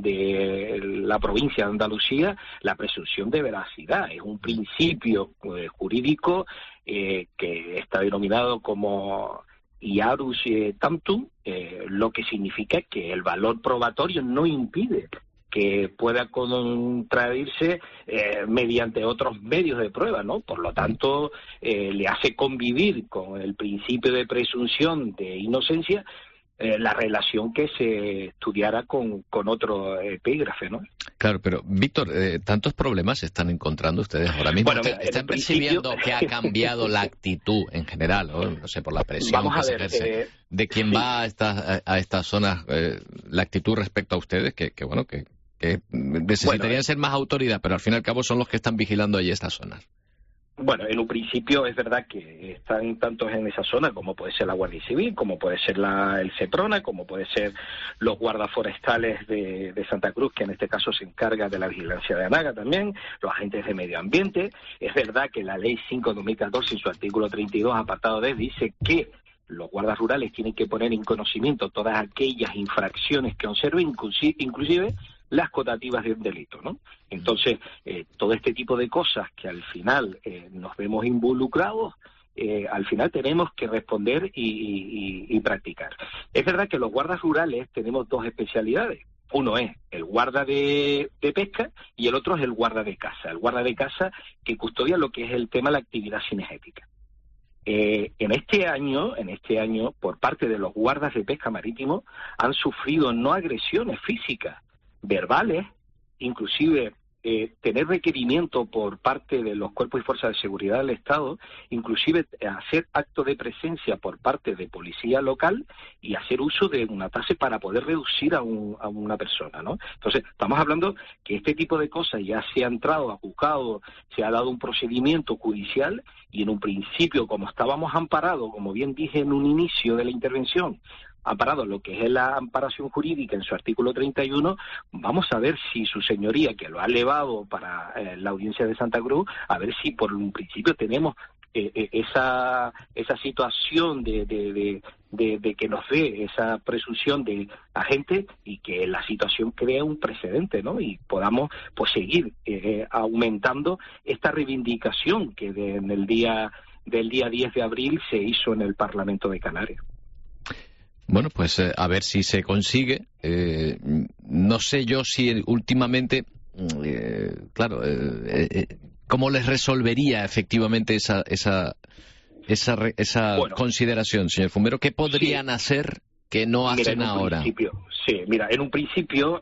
de la provincia de Andalucía, la presunción de veracidad. Es un principio eh, jurídico eh, que está denominado como iarus eh, tantum, eh, lo que significa que el valor probatorio no impide que pueda contradirse eh, mediante otros medios de prueba, ¿no? Por lo tanto, eh, le hace convivir con el principio de presunción de inocencia Eh, la relación que se estudiara con, con otro epígrafe, ¿no? Claro, pero Víctor, eh, ¿tantos problemas están encontrando ustedes ahora mismo? Bueno, mira, ¿Están percibiendo principio... que ha cambiado la actitud en general, ¿no? No sé, por la presión Vamos que a se ver, ejerce eh, de quien sí. va a estas, a, a estas zonas, eh, la actitud respecto a ustedes, que, que bueno, que, que necesitarían bueno, ser más autoridad, pero al fin y al cabo son los que están vigilando allí estas zonas. Bueno, en un principio es verdad que están tantos en esa zona como puede ser la Guardia Civil, como puede ser la, el Seprona, como puede ser los guardas forestales de, de Santa Cruz, que en este caso se encarga de la vigilancia de Anaga también, los agentes de medio ambiente. Es verdad que la ley cinco de dos mil catorce, en su artículo treinta y dos, apartado D, dice que los guardas rurales tienen que poner en conocimiento todas aquellas infracciones que observen, inclusive, inclusive las cotativas de un delito, ¿no? Entonces, eh, todo este tipo de cosas que al final eh, nos vemos involucrados, eh, al final tenemos que responder y, y, y practicar. Es verdad que los guardas rurales tenemos dos especialidades. Uno es el guarda de, de pesca y el otro es el guarda de caza. El guarda de caza que custodia lo que es el tema de la actividad cinegética. Eh, en este año, en este año, por parte de los guardas de pesca marítimo, han sufrido no agresiones físicas, verbales, inclusive eh, tener requerimiento por parte de los cuerpos y fuerzas de seguridad del Estado, inclusive hacer acto de presencia por parte de policía local y hacer uso de una tasa para poder reducir a, un, a una persona, ¿no? Entonces, estamos hablando que este tipo de cosas ya se ha entrado a juzgado, se ha dado un procedimiento judicial y en un principio, como estábamos amparados, como bien dije en un inicio de la intervención, amparado lo que es la amparación jurídica en su artículo treinta y uno, vamos a ver si su señoría, que lo ha elevado para eh, la audiencia de Santa Cruz, a ver si por un principio tenemos eh, eh, esa esa situación de, de, de, de, de que nos dé esa presunción de agente y que la situación crea un precedente, ¿no? Y podamos pues seguir eh, aumentando esta reivindicación que de, en el día del día diez de abril se hizo en el Parlamento de Canarias. Bueno, pues eh, a ver si se consigue. Eh, no sé yo si últimamente, eh, claro, eh, eh, ¿cómo les resolvería efectivamente esa esa esa, esa bueno, consideración, señor Fumero? ¿Qué podrían sí. hacer que no mira, hacen ahora? Sí, mira, en un principio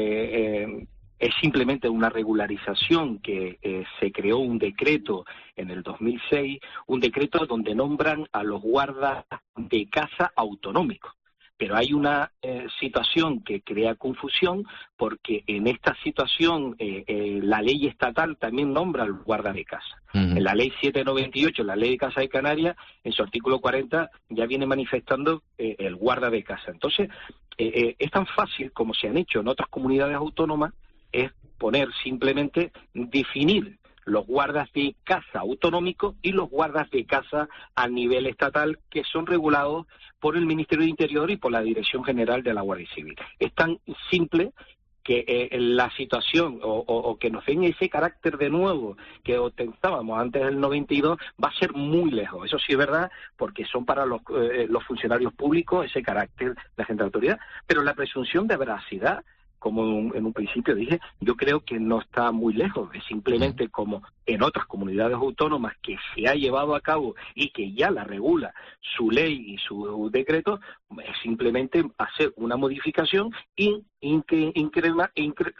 eh, eh, es simplemente una regularización que eh, se creó un decreto en el dos mil seis, un decreto donde nombran a los guardas de caza autonómicos. Pero hay una eh, situación que crea confusión porque en esta situación eh, eh, la ley estatal también nombra al guarda de caza. Uh-huh. En la ley setecientos noventa y ocho, la ley de caza de Canarias, en su artículo cuarenta ya viene manifestando eh, el guarda de caza. Entonces, eh, eh, es tan fácil como se han hecho en otras comunidades autónomas, es poner simplemente, definir los guardas de caza autonómicos y los guardas de caza a nivel estatal, que son regulados por el Ministerio de Interior y por la Dirección General de la Guardia Civil. Es tan simple que eh, la situación o, o, o que nos den ese carácter de nuevo que ostentábamos antes del noventa y dos va a ser muy lejos. Eso sí es verdad, porque son para los, eh, los funcionarios públicos ese carácter de agente de autoridad, pero la presunción de veracidad, como en un principio dije, yo creo que no está muy lejos, es simplemente como en otras comunidades autónomas que se ha llevado a cabo y que ya la regula su ley y su decreto, es simplemente hacer una modificación y incre, incre, incre,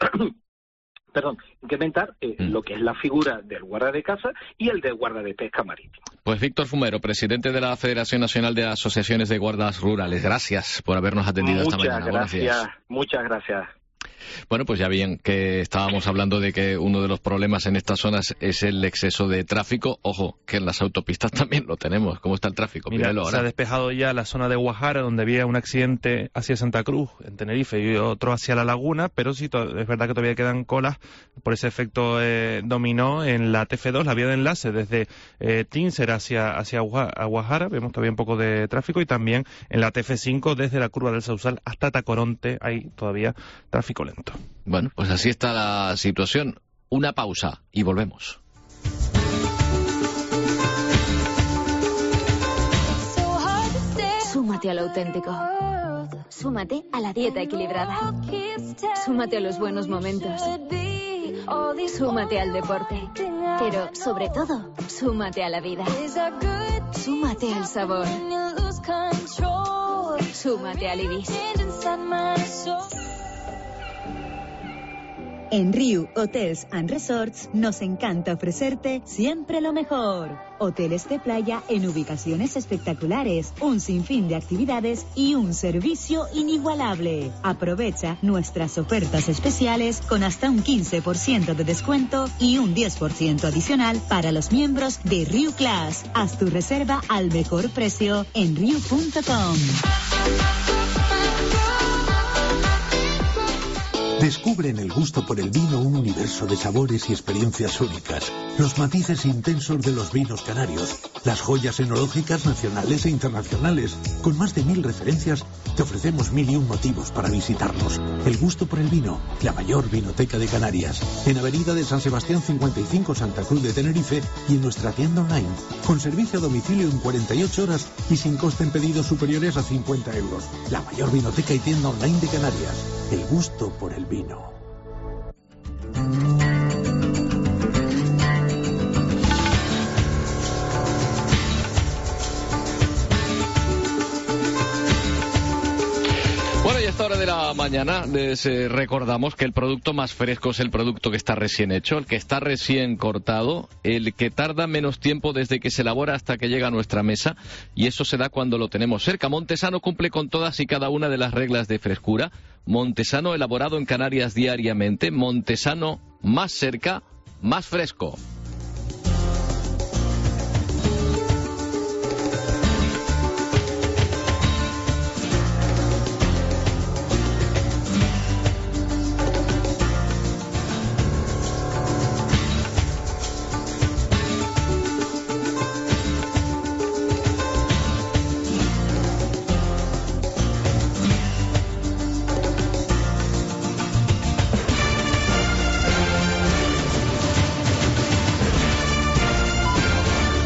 perdón, incrementar eh, mm. lo que es la figura del guarda de caza y el del guarda de pesca marítima. Pues Víctor Fumero, presidente de la Federación Nacional de Asociaciones de Guardas Rurales, gracias por habernos atendido muchas esta mañana. Gracias, muchas gracias. Bueno, pues ya bien que estábamos hablando de que uno de los problemas en estas zonas es el exceso de tráfico. Ojo, que en las autopistas también lo tenemos. ¿Cómo está el tráfico? Mira, Míralo se ahora. ha despejado ya la zona de Guajara, donde había un accidente hacia Santa Cruz, en Tenerife, y otro hacia La Laguna, pero sí, es verdad que todavía quedan colas por ese efecto eh, dominó en la T F dos, la vía de enlace desde eh, Tíncer hacia, hacia Guajara. Vemos todavía un poco de tráfico, y también en la T F cinco desde la curva del Sausal hasta Tacoronte hay todavía tráfico lento. Bueno, pues así está la situación. Una pausa y volvemos. Súmate a lo auténtico. Súmate a la dieta equilibrada. Súmate a los buenos momentos. Súmate al deporte. Pero, sobre todo, súmate a la vida. Súmate al sabor. Súmate al Ibis. En Riu Hotels and Resorts nos encanta ofrecerte siempre lo mejor. Hoteles de playa en ubicaciones espectaculares, un sinfín de actividades y un servicio inigualable. Aprovecha nuestras ofertas especiales con hasta un quince por ciento de descuento y un diez por ciento adicional para los miembros de Riu Class. Haz tu reserva al mejor precio en riu punto com. Descubre en el gusto por el vino un universo de sabores y experiencias únicas. Los matices intensos de los vinos canarios. Las joyas enológicas nacionales e internacionales. Con más de mil referencias, te ofrecemos mil y un motivos para visitarnos. El gusto por el vino, la mayor vinoteca de Canarias. En Avenida de San Sebastián cincuenta y cinco, Santa Cruz de Tenerife, y en nuestra tienda online. Con servicio a domicilio en cuarenta y ocho horas y sin coste en pedidos superiores a cincuenta euros. La mayor vinoteca y tienda online de Canarias. El gusto por el vino. Bueno, y a esta hora de la mañana les eh, recordamos que el producto más fresco es el producto que está recién hecho, el que está recién cortado, el que tarda menos tiempo desde que se elabora hasta que llega a nuestra mesa, y eso se da cuando lo tenemos cerca. Montesano cumple con todas y cada una de las reglas de frescura. Montesano elaborado en Canarias diariamente. Montesano, más cerca, más fresco.